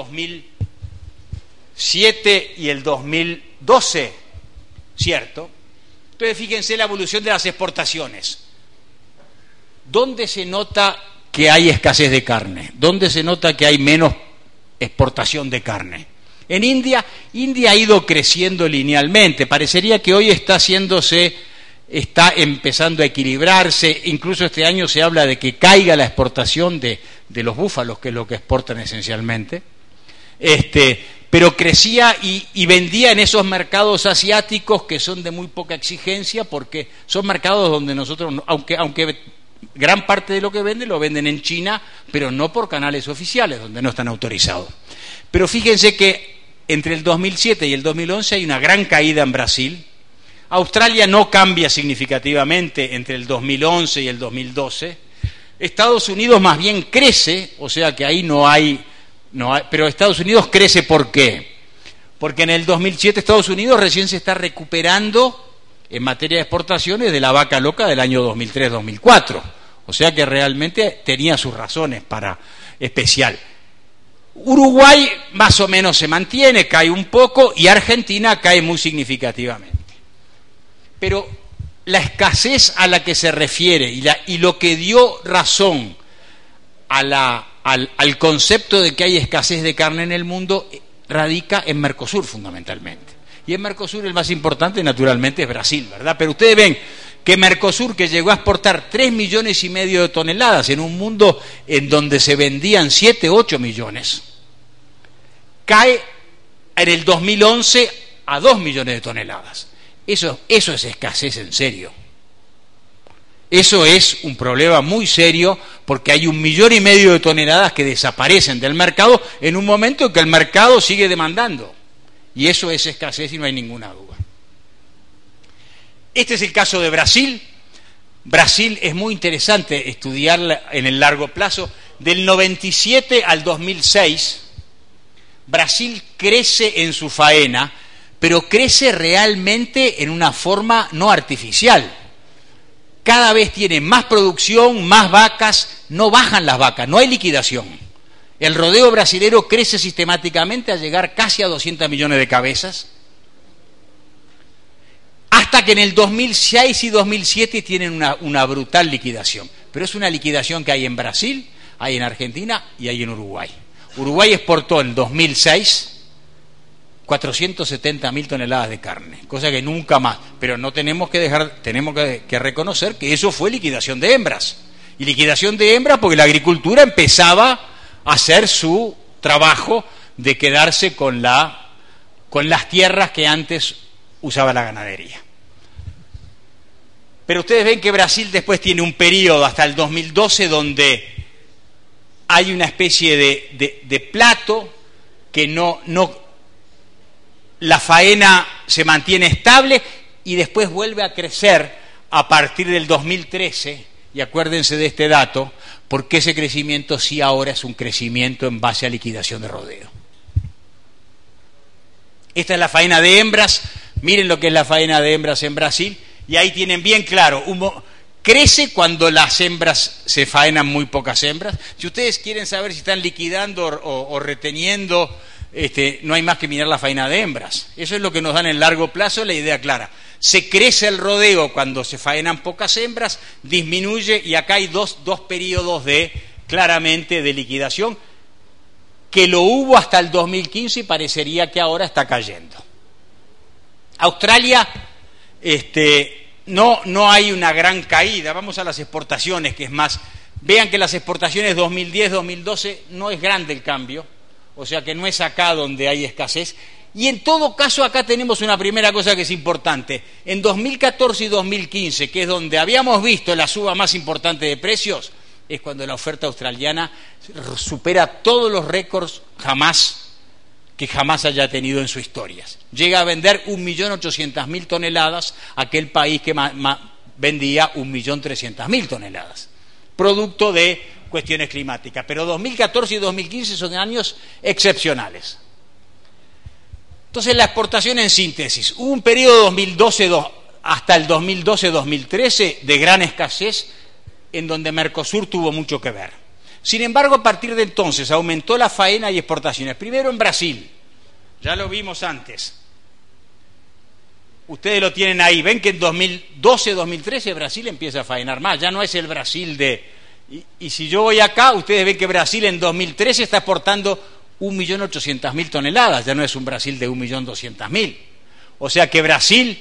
2007 y el 2012? ¿Cierto? Entonces fíjense la evolución de las exportaciones. ¿Dónde se nota que hay escasez de carne? ¿Dónde se nota que hay menos exportación de carne? En India ha ido creciendo linealmente. Parecería que hoy está empezando a equilibrarse. Incluso este año se habla de que caiga la exportación de los búfalos, que es lo que exportan esencialmente. Pero crecía y vendía en esos mercados asiáticos que son de muy poca exigencia, porque son mercados donde nosotros, aunque gran parte de lo que venden lo venden en China, pero no por canales oficiales, donde no están autorizados. Pero fíjense que entre el 2007 y el 2011 hay una gran caída en Brasil. Australia no cambia significativamente entre el 2011 y el 2012. Estados Unidos más bien crece, o sea que ahí no hay, pero Estados Unidos crece, ¿por qué? Porque en el 2007 Estados Unidos recién se está recuperando en materia de exportaciones de la vaca loca del año 2003-2004. O sea que realmente tenía sus razones para especial. Uruguay más o menos se mantiene, cae un poco, y Argentina cae muy significativamente. Pero la escasez a la que se refiere y lo que dio razón al concepto de que hay escasez de carne en el mundo radica en Mercosur fundamentalmente. Y en Mercosur el más importante naturalmente es Brasil, ¿verdad? Pero ustedes ven que Mercosur, que llegó a exportar 3,5 millones de toneladas en un mundo en donde se vendían 7, 8 millones, cae en el 2011 a 2 millones de toneladas. Eso es escasez en serio. Eso es un problema muy serio, porque hay 1,5 millones de toneladas que desaparecen del mercado en un momento en que el mercado sigue demandando. Y eso es escasez y no hay ninguna duda. Este es el caso de Brasil. Brasil es muy interesante estudiarla en el largo plazo. Del 97 al 2006, Brasil crece en su faena, pero crece realmente en una forma no artificial. Cada vez tiene más producción, más vacas, no bajan las vacas, no hay liquidación. El rodeo brasilero crece sistemáticamente a llegar casi a 200 millones de cabezas, hasta que en el 2006 y 2007 tienen una brutal liquidación. Pero es una liquidación que hay en Brasil, hay en Argentina y hay en Uruguay. Uruguay exportó en 2006 470.000 toneladas de carne, cosa que nunca más. Pero no tenemos que reconocer que eso fue liquidación de hembras. Y liquidación de hembras porque la agricultura empezaba a hacer su trabajo de quedarse con las tierras que antes usaba la ganadería. Pero ustedes ven que Brasil después tiene un periodo hasta el 2012 donde hay una especie de plato que la faena se mantiene estable y después vuelve a crecer a partir del 2013, y acuérdense de este dato, porque ese crecimiento sí ahora es un crecimiento en base a liquidación de rodeo. Esta es la faena de hembras, miren lo que es la faena de hembras en Brasil, y ahí tienen bien claro, crece cuando las hembras se faenan muy pocas hembras. Si ustedes quieren saber si están liquidando o reteniendo, no hay más que mirar la faena de hembras. Eso es lo que nos da en el largo plazo la idea clara. Se crece el rodeo cuando se faenan pocas hembras, disminuye, y acá hay dos periodos claramente de liquidación, que lo hubo hasta el 2015 y parecería que ahora está cayendo. Australia, no hay una gran caída. Vamos a las exportaciones, que es más. Vean que las exportaciones 2010-2012 no es grande el cambio, o sea que no es acá donde hay escasez. Y en todo caso acá tenemos una primera cosa que es importante. En 2014 y 2015, que es donde habíamos visto la suba más importante de precios, es cuando la oferta australiana supera todos los récords que jamás haya tenido en su historia. Llega a vender 1.800.000 toneladas, aquel país que vendía 1.300.000 toneladas, producto de cuestiones climáticas. Pero 2014 y 2015 son años excepcionales. Entonces, la exportación en síntesis. Hubo un periodo 2012 hasta el 2012-2013 de gran escasez, en donde Mercosur tuvo mucho que ver. Sin embargo, a partir de entonces aumentó la faena y exportaciones. Primero en Brasil, ya lo vimos antes. Ustedes lo tienen ahí, ven que en 2012-2013 Brasil empieza a faenar más, ya no es el Brasil y si yo voy acá, ustedes ven que Brasil en 2013 está exportando 1.800.000 toneladas, ya no es un Brasil de 1.200.000. O sea que Brasil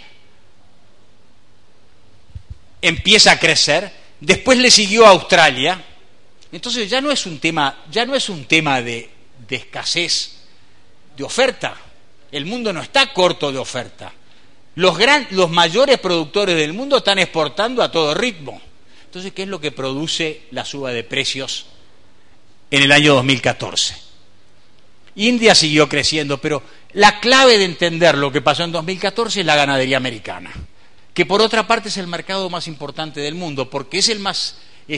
empieza a crecer, después le siguió Australia. Entonces ya no es un tema de escasez de oferta. El mundo no está corto de oferta. Los mayores productores del mundo están exportando a todo ritmo. Entonces, ¿qué es lo que produce la suba de precios en el año 2014? India siguió creciendo, pero la clave de entender lo que pasó en 2014 es la ganadería americana, que por otra parte es el mercado más importante del mundo, porque es el más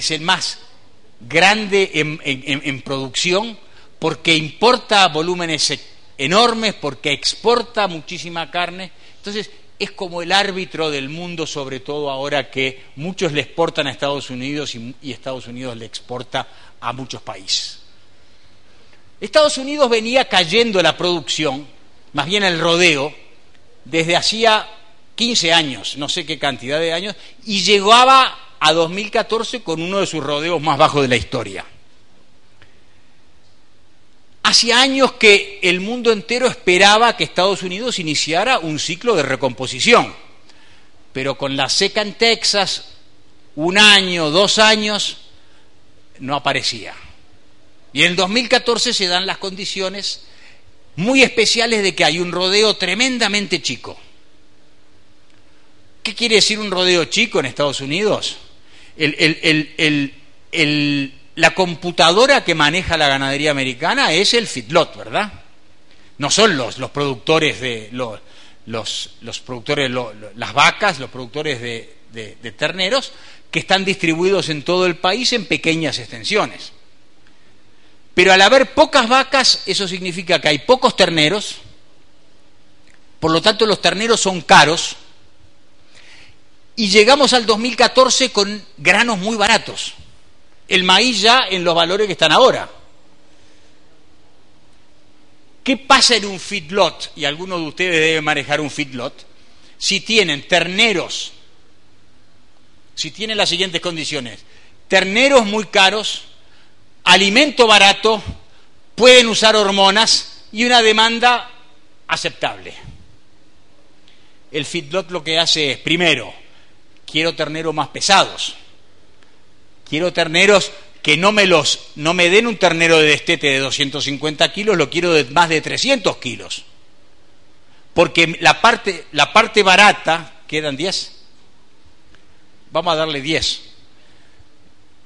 grande en producción, porque importa volúmenes enormes, porque exporta muchísima carne. Entonces es como el árbitro del mundo, sobre todo ahora que muchos le exportan a Estados Unidos y Estados Unidos le exporta a muchos países. Estados Unidos venía cayendo la producción, más bien el rodeo, desde hacía 15 años, no sé qué cantidad de años, y llegaba a 2014 con uno de sus rodeos más bajos de la historia. Hacía años que el mundo entero esperaba que Estados Unidos iniciara un ciclo de recomposición, pero con la seca en Texas, 1 año, 2 años, no aparecía. Y en el 2014 se dan las condiciones muy especiales de que hay un rodeo tremendamente chico. ¿Qué quiere decir un rodeo chico en Estados Unidos? La computadora que maneja la ganadería americana es el feedlot, ¿verdad? No son los productores de los productores, las vacas, los productores de terneros, que están distribuidos en todo el país en pequeñas extensiones. Pero al haber pocas vacas, eso significa que hay pocos terneros, por lo tanto los terneros son caros, y llegamos al 2014 con granos muy baratos. El maíz ya en los valores que están ahora. ¿Qué pasa en un feedlot? Y algunos de ustedes deben manejar un feedlot. Si tienen terneros, si tienen las siguientes condiciones: terneros muy caros, alimento barato, pueden usar hormonas y una demanda aceptable. El feedlot lo que hace es, primero, quiero terneros más pesados. Quiero terneros que no me den un ternero de destete de 250 kilos, lo quiero de más de 300 kilos. Porque la parte barata, ¿quedan 10? Vamos a darle 10.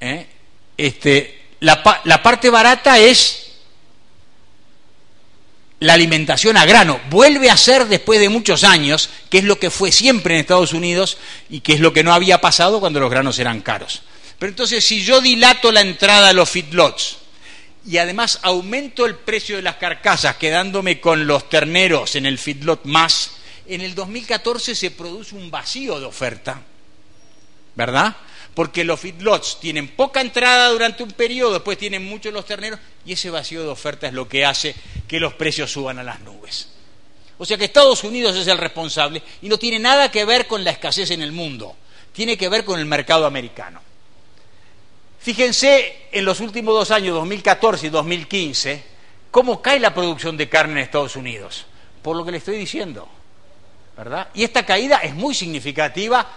La parte barata es la alimentación a grano. Vuelve a ser después de muchos años, que es lo que fue siempre en Estados Unidos y que es lo que no había pasado cuando los granos eran caros. Pero entonces, si yo dilato la entrada a los feedlots y además aumento el precio de las carcasas, quedándome con los terneros en el feedlot más, en el 2014 se produce un vacío de oferta, ¿verdad? Porque los feedlots tienen poca entrada durante un periodo, después tienen muchos los terneros, y ese vacío de oferta es lo que hace que los precios suban a las nubes. O sea que Estados Unidos es el responsable y no tiene nada que ver con la escasez en el mundo, tiene que ver con el mercado americano. Fíjense en los últimos 2 años, 2014 y 2015, cómo cae la producción de carne en Estados Unidos, por lo que le estoy diciendo, ¿verdad? Y esta caída es muy significativa,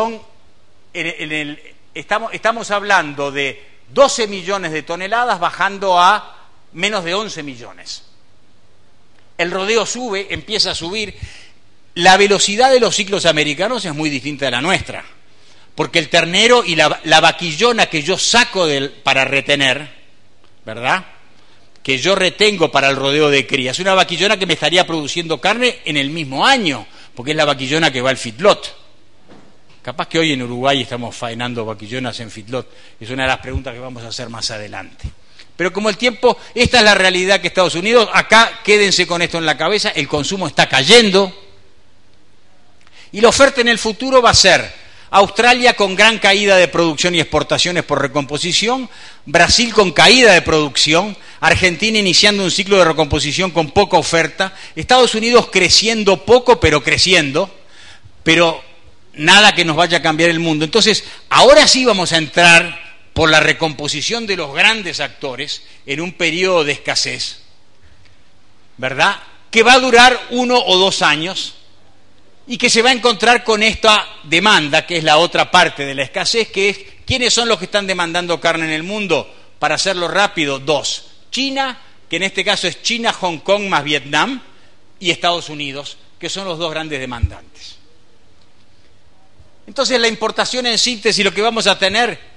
estamos hablando de 12 millones de toneladas bajando a menos de 11 millones. El rodeo sube, empieza a subir. La velocidad de los ciclos americanos es muy distinta de la nuestra, porque el ternero y la vaquillona que yo saco para retener, ¿verdad?, que yo retengo para el rodeo de cría, es una vaquillona que me estaría produciendo carne en el mismo año, porque es la vaquillona que va al feedlot. Capaz que hoy en Uruguay estamos faenando vaquillonas en feedlot, es una de las preguntas que vamos a hacer más adelante. Pero como el tiempo, esta es la realidad que Estados Unidos, acá quédense con esto en la cabeza, el consumo está cayendo, y la oferta en el futuro va a ser Australia con gran caída de producción y exportaciones por recomposición, Brasil con caída de producción, Argentina iniciando un ciclo de recomposición con poca oferta, Estados Unidos creciendo poco pero creciendo, pero nada que nos vaya a cambiar el mundo. Entonces, ahora sí vamos a entrar por la recomposición de los grandes actores en un periodo de escasez, ¿verdad?, que va a durar 1 o 2 años, y que se va a encontrar con esta demanda, que es la otra parte de la escasez, que es, ¿quiénes son los que están demandando carne en el mundo? Para hacerlo rápido, 2. China, que en este caso es China, Hong Kong más Vietnam, y Estados Unidos, que son los 2 grandes demandantes. Entonces, la importación en síntesis, lo que vamos a tener,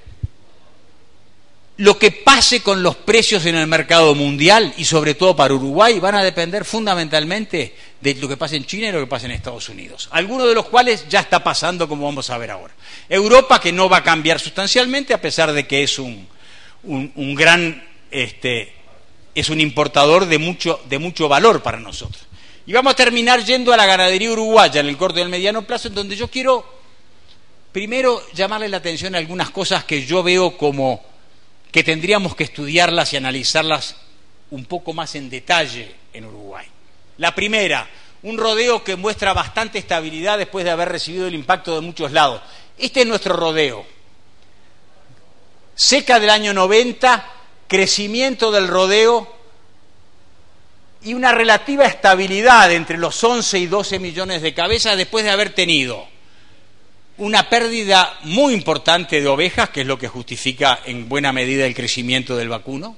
lo que pase con los precios en el mercado mundial, y sobre todo para Uruguay, van a depender fundamentalmente de lo que pase en China y lo que pase en Estados Unidos. Algunos de los cuales ya está pasando, como vamos a ver ahora. Europa, que no va a cambiar sustancialmente, a pesar de que es un importador de mucho valor para nosotros. Y vamos a terminar yendo a la ganadería uruguaya en el corto y el mediano plazo, en donde yo quiero primero llamarle la atención a algunas cosas que yo veo como que tendríamos que estudiarlas y analizarlas un poco más en detalle en Uruguay. La primera, un rodeo que muestra bastante estabilidad después de haber recibido el impacto de muchos lados. Este es nuestro rodeo. Seca del año 90, crecimiento del rodeo y una relativa estabilidad entre los 11 y 12 millones de cabezas después de haber tenido una pérdida muy importante de ovejas, que es lo que justifica en buena medida el crecimiento del vacuno.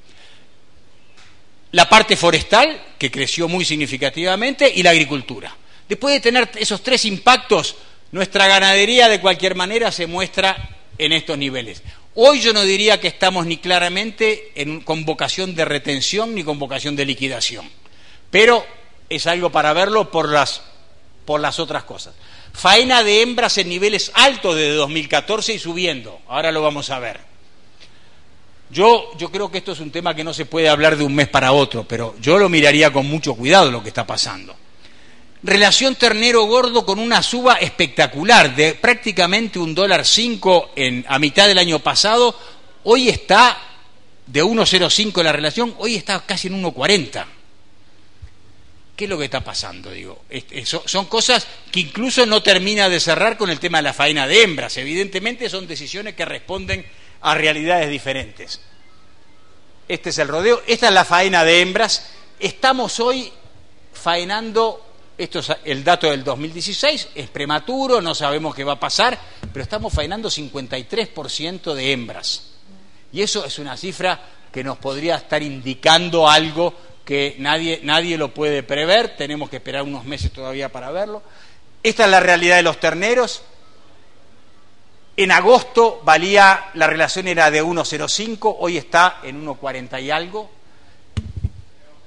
La parte forestal, que creció muy significativamente, y la agricultura. Después de tener esos 3 impactos, nuestra ganadería de cualquier manera se muestra en estos niveles. Hoy yo no diría que estamos ni claramente con vocación de retención ni con vocación de liquidación, pero es algo para verlo por las otras cosas. Faena de hembras en niveles altos desde 2014 y subiendo, ahora lo vamos a ver. Yo creo que esto es un tema que no se puede hablar de un mes para otro, pero yo lo miraría con mucho cuidado lo que está pasando. Relación ternero gordo con una suba espectacular de prácticamente $1.05 a mitad del año pasado. Hoy está de 1.05 la relación, hoy está casi en 1.40. ¿Qué es lo que está pasando? Digo, son cosas que incluso no termina de cerrar con el tema de la faena de hembras. Evidentemente son decisiones que responden a realidades diferentes. Este es el rodeo, esta es la faena de hembras. Estamos hoy faenando, esto es el dato del 2016, es prematuro, no sabemos qué va a pasar, pero estamos faenando 53% de hembras. Y eso es una cifra que nos podría estar indicando algo que nadie lo puede prever, tenemos que esperar unos meses todavía para verlo. Esta es la realidad de los terneros. En agosto la relación era de 1.05, hoy está en 1.40 y algo.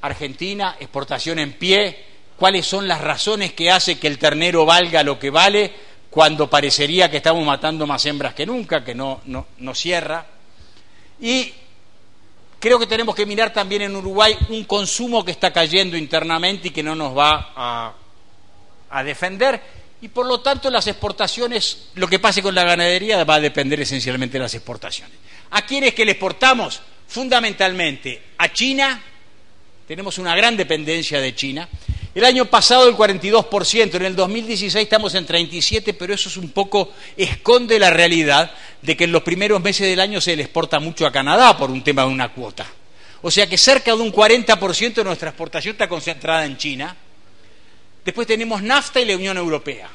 Argentina, exportación en pie, cuáles son las razones que hace que el ternero valga lo que vale cuando parecería que estamos matando más hembras que nunca, que no cierra. Y creo que tenemos que mirar también en Uruguay un consumo que está cayendo internamente y que no nos va a defender, y por lo tanto las exportaciones, lo que pase con la ganadería va a depender esencialmente de las exportaciones. ¿A quién es que le exportamos? Fundamentalmente a China. Tenemos una gran dependencia de China. El año pasado el 42%, en el 2016 estamos en 37%, pero eso es un poco, esconde la realidad de que en los primeros meses del año se le exporta mucho a Canadá por un tema de una cuota. O sea que cerca de un 40% de nuestra exportación está concentrada en China. Después tenemos NAFTA y la Unión Europea.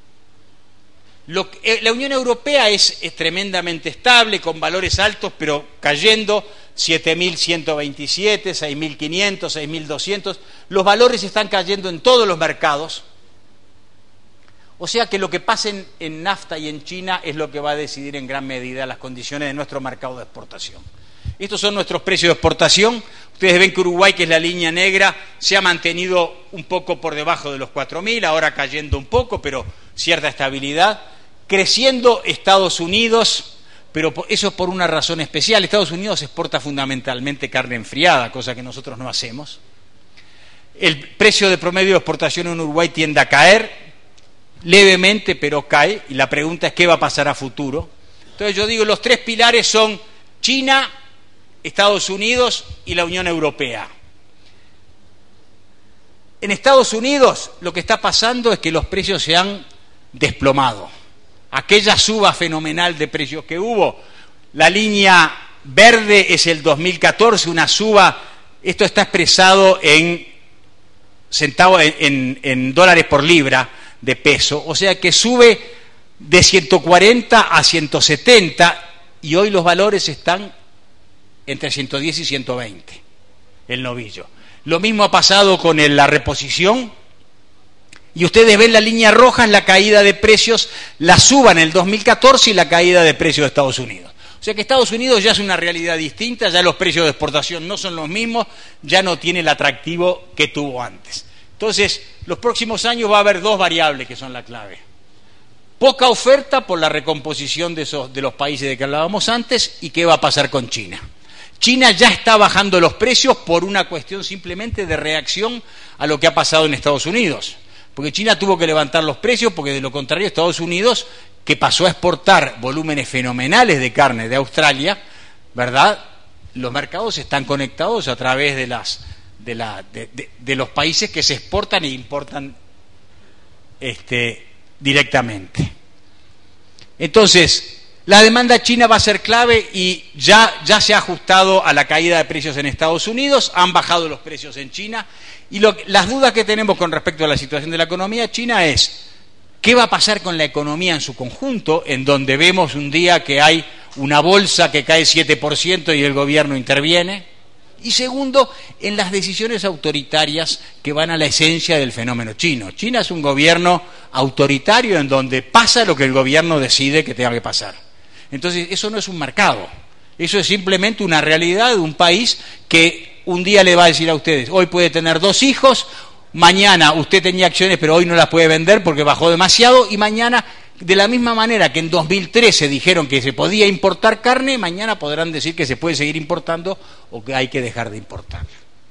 La Unión Europea es tremendamente estable, con valores altos, pero cayendo, 7.127, 6.500, 6.200. Los valores están cayendo en todos los mercados. O sea que lo que pasa en NAFTA y en China es lo que va a decidir en gran medida las condiciones de nuestro mercado de exportación. Estos son nuestros precios de exportación. Ustedes ven que Uruguay, que es la línea negra, se ha mantenido un poco por debajo de los 4.000, ahora cayendo un poco, pero cierta estabilidad. Creciendo Estados Unidos, pero eso es por una razón especial. Estados Unidos exporta fundamentalmente carne enfriada, cosa que nosotros no hacemos. El precio de promedio de exportación en Uruguay tiende a caer, levemente, pero cae, y la pregunta es qué va a pasar a futuro. Entonces yo digo, los tres pilares son China, Estados Unidos y la Unión Europea. En Estados Unidos lo que está pasando es que los precios se han desplomado. Aquella suba fenomenal de precios que hubo, la línea verde es el 2014, una suba, esto está expresado en centavos, en dólares por libra de peso, o sea que sube de 140 a 170 y hoy los valores están entre 110 y 120, el novillo. Lo mismo ha pasado con la reposición, y ustedes ven la línea roja, es la caída de precios, la suba en el 2014 y la caída de precios de Estados Unidos. O sea que Estados Unidos ya es una realidad distinta, ya los precios de exportación no son los mismos, ya no tiene el atractivo que tuvo antes. Entonces, los próximos años va a haber dos variables que son la clave. Poca oferta por la recomposición de los países de que hablábamos antes, y qué va a pasar con China. China ya está bajando los precios por una cuestión simplemente de reacción a lo que ha pasado en Estados Unidos. Porque China tuvo que levantar los precios, porque de lo contrario Estados Unidos, que pasó a exportar volúmenes fenomenales de carne de Australia, ¿verdad? Los mercados están conectados a través de los países que se exportan e importan directamente. Entonces, la demanda china va a ser clave y ya se ha ajustado a la caída de precios en Estados Unidos, han bajado los precios en China, y las dudas que tenemos con respecto a la situación de la economía china es ¿qué va a pasar con la economía en su conjunto, en donde vemos un día que hay una bolsa que cae 7% y el gobierno interviene? Y segundo, en las decisiones autoritarias que van a la esencia del fenómeno chino. China es un gobierno autoritario en donde pasa lo que el gobierno decide que tenga que pasar. Entonces, eso no es un mercado, eso es simplemente una realidad de un país que un día le va a decir a ustedes, hoy puede tener 2 hijos, mañana usted tenía acciones pero hoy no las puede vender porque bajó demasiado, y mañana, de la misma manera que en 2013 dijeron que se podía importar carne, mañana podrán decir que se puede seguir importando o que hay que dejar de importar.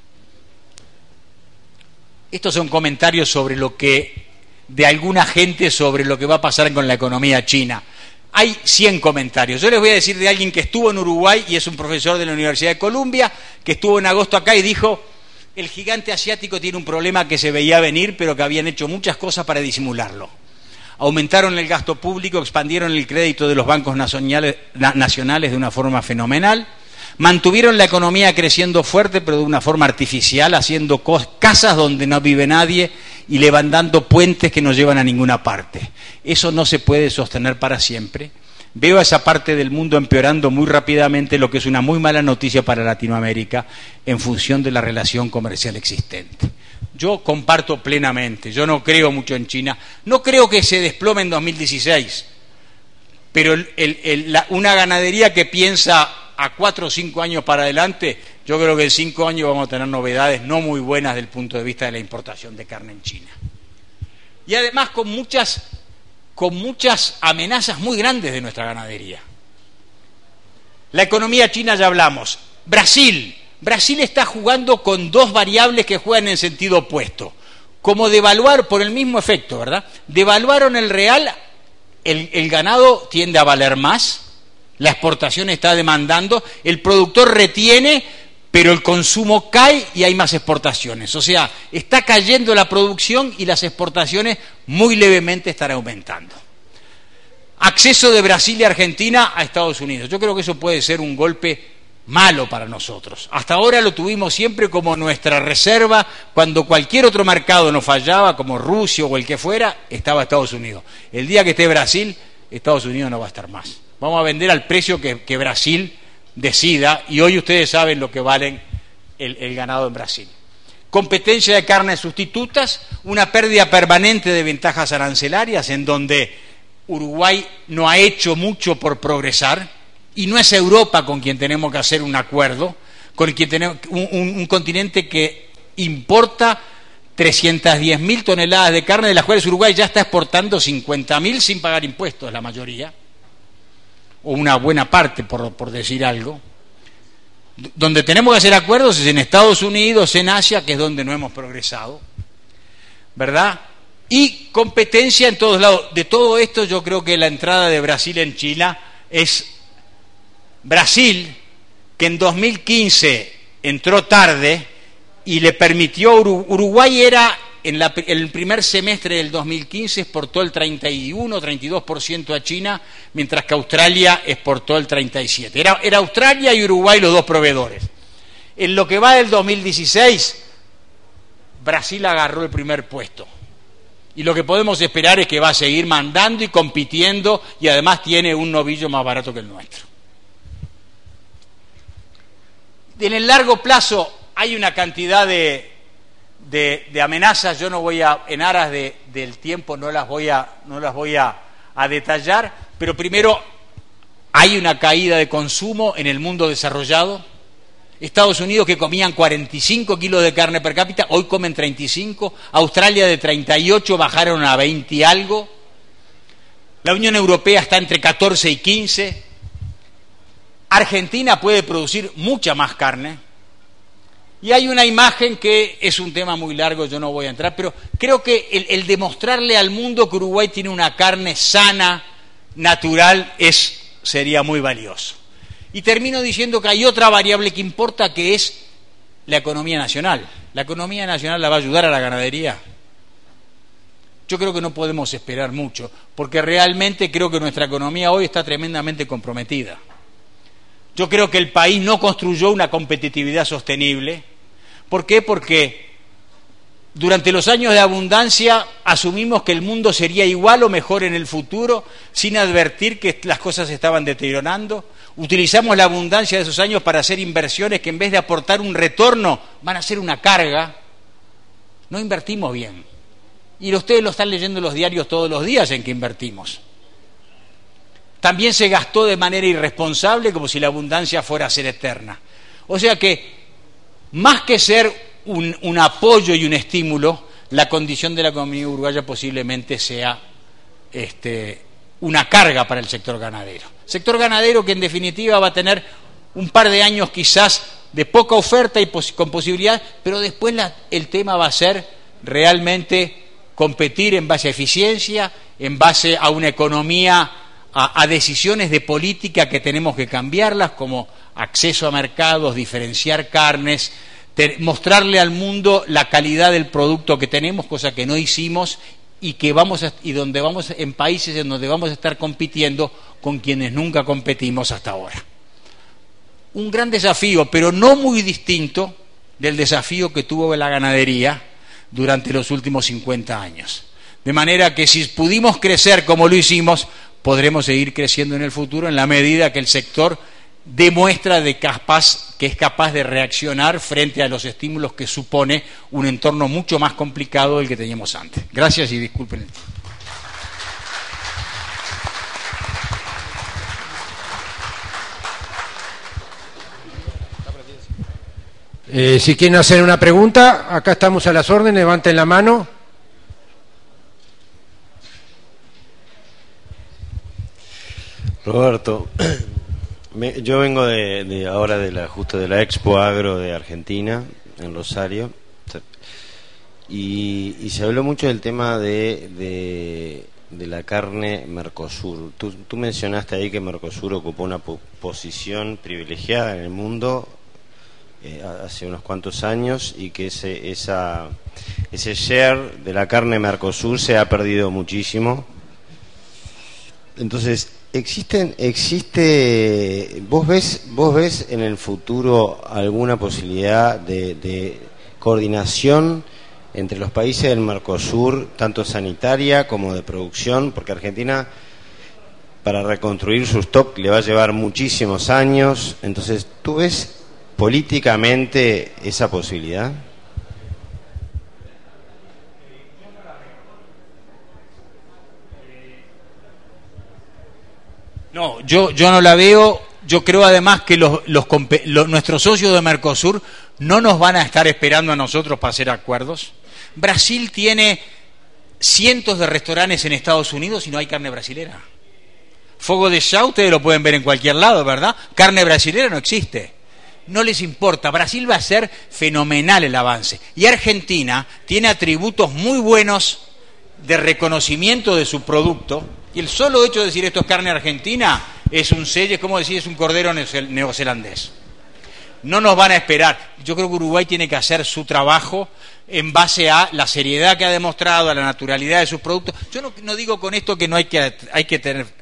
Estos son comentarios de alguna gente sobre lo que va a pasar con la economía china. Hay 100 comentarios. Yo les voy a decir de alguien que estuvo en Uruguay y es un profesor de la Universidad de Columbia, que estuvo en agosto acá y dijo: el gigante asiático tiene un problema que se veía venir, pero que habían hecho muchas cosas para disimularlo. Aumentaron el gasto público, expandieron el crédito de los bancos nacionales de una forma fenomenal, mantuvieron la economía creciendo fuerte, pero de una forma artificial, haciendo casas donde no vive nadie y levantando puentes que no llevan a ninguna parte. Eso no se puede sostener para siempre. Veo a esa parte del mundo empeorando muy rápidamente, lo que es una muy mala noticia para Latinoamérica en función de la relación comercial existente. Yo comparto plenamente, yo no creo mucho en China, no creo que se desplome en 2016, pero una ganadería que piensa a 4 o 5 años para adelante, yo creo que en 5 años vamos a tener novedades no muy buenas desde el punto de vista de la importación de carne en China. Y además con muchas amenazas muy grandes de nuestra ganadería. La economía china ya hablamos. Brasil está jugando con dos variables que juegan en sentido opuesto. Como devaluar, por el mismo efecto, ¿verdad? Devaluaron el real, el ganado tiende a valer más, la exportación está demandando, el productor retiene, pero el consumo cae y hay más exportaciones. O sea, está cayendo la producción y las exportaciones muy levemente están aumentando. Acceso de Brasil y Argentina a Estados Unidos. Yo creo que eso puede ser un golpe malo para nosotros. Hasta ahora lo tuvimos siempre como nuestra reserva. Cuando cualquier otro mercado nos fallaba, como Rusia o el que fuera, estaba Estados Unidos. El día que esté Brasil, Estados Unidos no va a estar más. Vamos a vender al precio que Brasil decida, y hoy ustedes saben lo que valen el ganado en Brasil. Competencia de carnes sustitutas, una pérdida permanente de ventajas arancelarias en donde Uruguay no ha hecho mucho por progresar, y no es Europa con quien tenemos que hacer un acuerdo, con quien tenemos un continente que importa 310.000 toneladas de carne, de las cuales Uruguay ya está exportando 50.000 sin pagar impuestos, la mayoría, o una buena parte, por decir algo. Donde tenemos que hacer acuerdos es en Estados Unidos, en Asia, que es donde no hemos progresado, ¿verdad? Y competencia en todos lados. De todo esto yo creo que la entrada de Brasil en China es Brasil, que en 2015 entró tarde y le permitió, Uruguay era, en el primer semestre del 2015 exportó el 31-32% a China, mientras que Australia exportó el 37%. Era Australia y Uruguay los dos proveedores. En lo que va del 2016, Brasil agarró el primer puesto. Y lo que podemos esperar es que va a seguir mandando y compitiendo, y además tiene un novillo más barato que el nuestro. En el largo plazo hay una cantidad de amenazas. Yo no voy a, en aras del tiempo, no las voy a detallar, pero primero hay una caída de consumo en el mundo desarrollado. Estados Unidos, que comían 45 kilos de carne per cápita, hoy comen 35. Australia, de 38 bajaron a 20 y algo. La Unión Europea está entre 14 y 15. Argentina puede producir mucha más carne. Y hay una imagen que es un tema muy largo, yo no voy a entrar, pero creo que el demostrarle al mundo que Uruguay tiene una carne sana, natural, sería muy valioso. Y termino diciendo que hay otra variable que importa, que es la economía nacional. ¿La economía nacional la va a ayudar a la ganadería? Yo creo que no podemos esperar mucho, porque realmente creo que nuestra economía hoy está tremendamente comprometida. Yo creo que el país no construyó una competitividad sostenible. ¿Por qué? Porque durante los años de abundancia asumimos que el mundo sería igual o mejor en el futuro, sin advertir que las cosas se estaban deteriorando. Utilizamos la abundancia de esos años para hacer inversiones que, en vez de aportar un retorno, van a ser una carga. No invertimos bien. Y ustedes lo están leyendo en los diarios todos los días en que invertimos. También se gastó de manera irresponsable, como si la abundancia fuera a ser eterna. O sea que, más que ser un apoyo y un estímulo, la condición de la economía uruguaya posiblemente sea una carga para el sector ganadero. Sector ganadero que en definitiva va a tener un par de años quizás de poca oferta y con posibilidad, pero después el tema va a ser realmente competir en base a eficiencia, en base a una economía, a decisiones de política que tenemos que cambiarlas, como acceso a mercados, diferenciar carnes, mostrarle al mundo la calidad del producto que tenemos, cosa que no hicimos, y donde vamos en países en donde vamos a estar compitiendo con quienes nunca competimos hasta ahora. Un gran desafío, pero no muy distinto del desafío que tuvo la ganadería durante los últimos 50 años. De manera que, si pudimos crecer como lo hicimos, podremos seguir creciendo en el futuro en la medida que el sector demuestra que es capaz de reaccionar frente a los estímulos que supone un entorno mucho más complicado del que teníamos antes. Gracias y disculpen el tiempo. Si quieren hacer una pregunta, acá estamos a las órdenes, levanten la mano. Roberto, yo vengo justo de la Expo Agro de Argentina, en Rosario, y se habló mucho del tema de la carne Mercosur. Tú mencionaste ahí que Mercosur ocupó una posición privilegiada en el mundo hace unos cuantos años, y que ese share de la carne Mercosur se ha perdido muchísimo. Entonces, ¿vos ves en el futuro alguna posibilidad de coordinación entre los países del Mercosur, tanto sanitaria como de producción? Porque Argentina, para reconstruir su stock, le va a llevar muchísimos años. Entonces, ¿tú ves políticamente esa posibilidad? No, yo no la veo. Yo creo además que nuestros socios de Mercosur no nos van a estar esperando a nosotros para hacer acuerdos. Brasil tiene cientos de restaurantes en Estados Unidos y no hay carne brasilera. Fogo de chão ustedes lo pueden ver en cualquier lado, ¿verdad? Carne brasilera no existe. No les importa. Brasil va a ser fenomenal el avance. Y Argentina tiene atributos muy buenos de reconocimiento de su producto. Y el solo hecho de decir esto es carne argentina es un sello, es como decir es un cordero neozelandés. No nos van a esperar. Yo creo que Uruguay tiene que hacer su trabajo en base a la seriedad que ha demostrado, a la naturalidad de sus productos. Yo no digo con esto que no hay que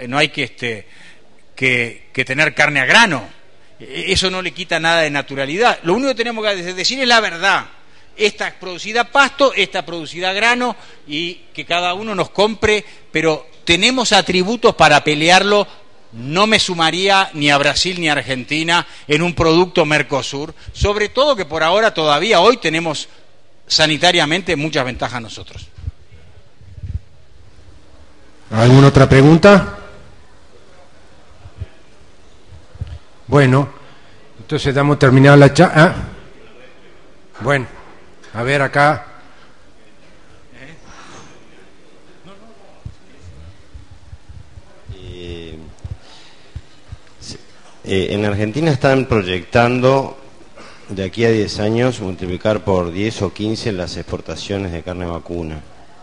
tener carne a grano. Eso no le quita nada de naturalidad. Lo único que tenemos que decir es la verdad. Esta es producida a pasto, esta es producida a grano, y que cada uno nos compre, pero tenemos atributos para pelearlo. No me sumaría ni a Brasil ni a Argentina en un producto Mercosur, sobre todo que por ahora todavía hoy tenemos sanitariamente muchas ventajas nosotros. ¿Alguna otra pregunta? Bueno, entonces damos terminada la charla. Bueno, a ver acá. En Argentina están proyectando de aquí a 10 años multiplicar por 10 o 15 las exportaciones de carne vacuna.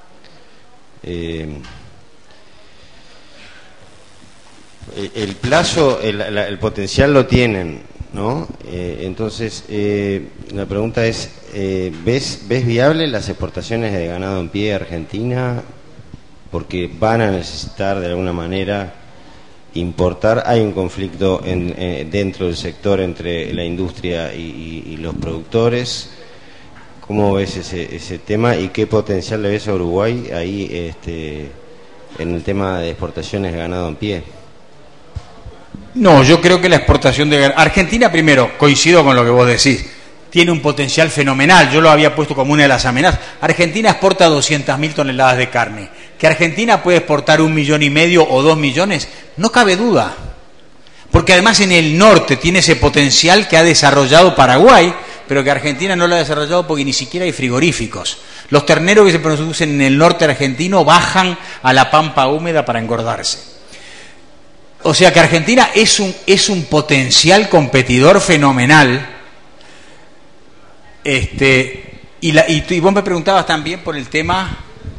El plazo, el potencial lo tienen, ¿no? Entonces, la pregunta es, ¿ves viable las exportaciones de ganado en pie de Argentina? Porque van a necesitar de alguna manera importar. Hay un conflicto dentro del sector entre la industria y los productores. ¿Cómo ves ese tema y qué potencial le ves a Uruguay ahí en el tema de exportaciones de ganado en pie? No, yo creo que la exportación de ganado... Argentina, primero, coincido con lo que vos decís, tiene un potencial fenomenal. Yo lo había puesto como una de las amenazas. Argentina exporta 200.000 toneladas de carne. Que Argentina puede exportar 1,5 millones o 2 millones, no cabe duda. Porque además en el norte tiene ese potencial que ha desarrollado Paraguay, pero que Argentina no lo ha desarrollado porque ni siquiera hay frigoríficos. Los terneros que se producen en el norte argentino bajan a la pampa húmeda para engordarse. O sea que Argentina es un potencial competidor fenomenal. Y vos me preguntabas también por el tema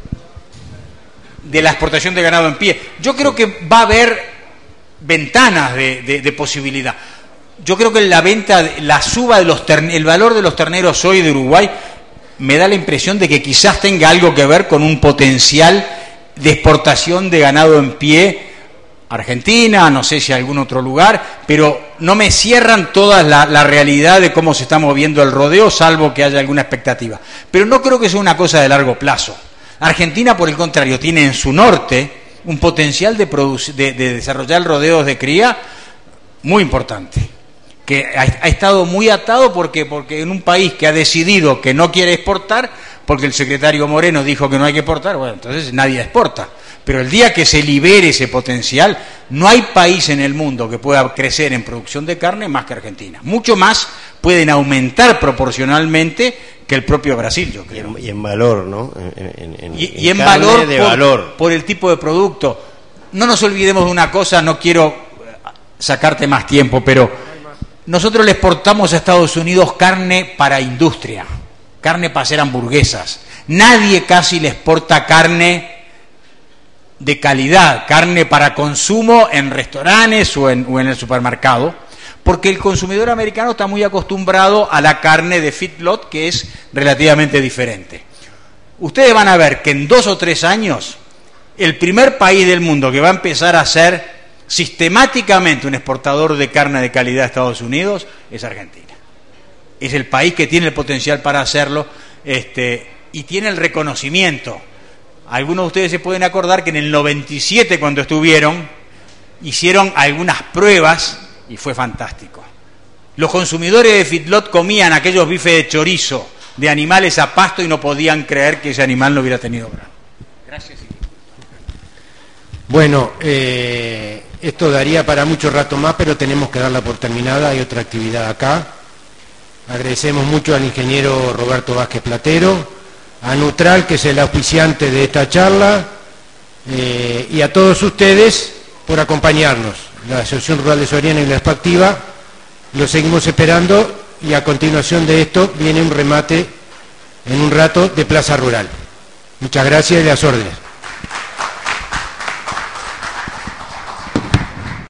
de la exportación de ganado en pie. Yo creo que va a haber ventanas de posibilidad. Yo creo que la suba de el valor de los terneros hoy de Uruguay me da la impresión de que quizás tenga algo que ver con un potencial de exportación de ganado en pie. Argentina, no sé si algún otro lugar, pero no me cierran toda la realidad de cómo se está moviendo el rodeo, salvo que haya alguna expectativa. Pero no creo que sea una cosa de largo plazo. Argentina, por el contrario, tiene en su norte un potencial de desarrollar rodeos de cría muy importante, que ha estado muy atado porque en un país que ha decidido que no quiere exportar, porque el secretario Moreno dijo que no hay que exportar, bueno, entonces nadie exporta. Pero el día que se libere ese potencial, no hay país en el mundo que pueda crecer en producción de carne más que Argentina. Mucho más pueden aumentar proporcionalmente que el propio Brasil, yo creo. Y en valor, ¿no? Y en valor, por el tipo de producto. No nos olvidemos de una cosa, no quiero sacarte más tiempo, pero nosotros le exportamos a Estados Unidos carne para industria, carne para hacer hamburguesas. Nadie casi le exporta carne de calidad, carne para consumo en restaurantes o en el supermercado, porque el consumidor americano está muy acostumbrado a la carne de feedlot, que es relativamente diferente. Ustedes van a ver que en 2 o 3 años, el primer país del mundo que va a empezar a ser sistemáticamente un exportador de carne de calidad a Estados Unidos es Argentina. Es el país que tiene el potencial para hacerlo, y tiene el reconocimiento. Algunos de ustedes se pueden acordar que en el 97, cuando estuvieron, hicieron algunas pruebas y fue fantástico. Los consumidores de feedlot comían aquellos bifes de chorizo de animales a pasto y no podían creer que ese animal no hubiera tenido grano. Gracias. Bueno, esto daría para mucho rato más, pero tenemos que darla por terminada. Hay otra actividad acá. Agradecemos mucho al ingeniero Roberto Vázquez Platero, a Nutral, que es el auspiciante de esta charla, y a todos ustedes por acompañarnos. La Asociación Rural de Soriano y la Expactiva lo seguimos esperando, y a continuación de esto viene un remate en un rato de Plaza Rural. Muchas gracias y las órdenes.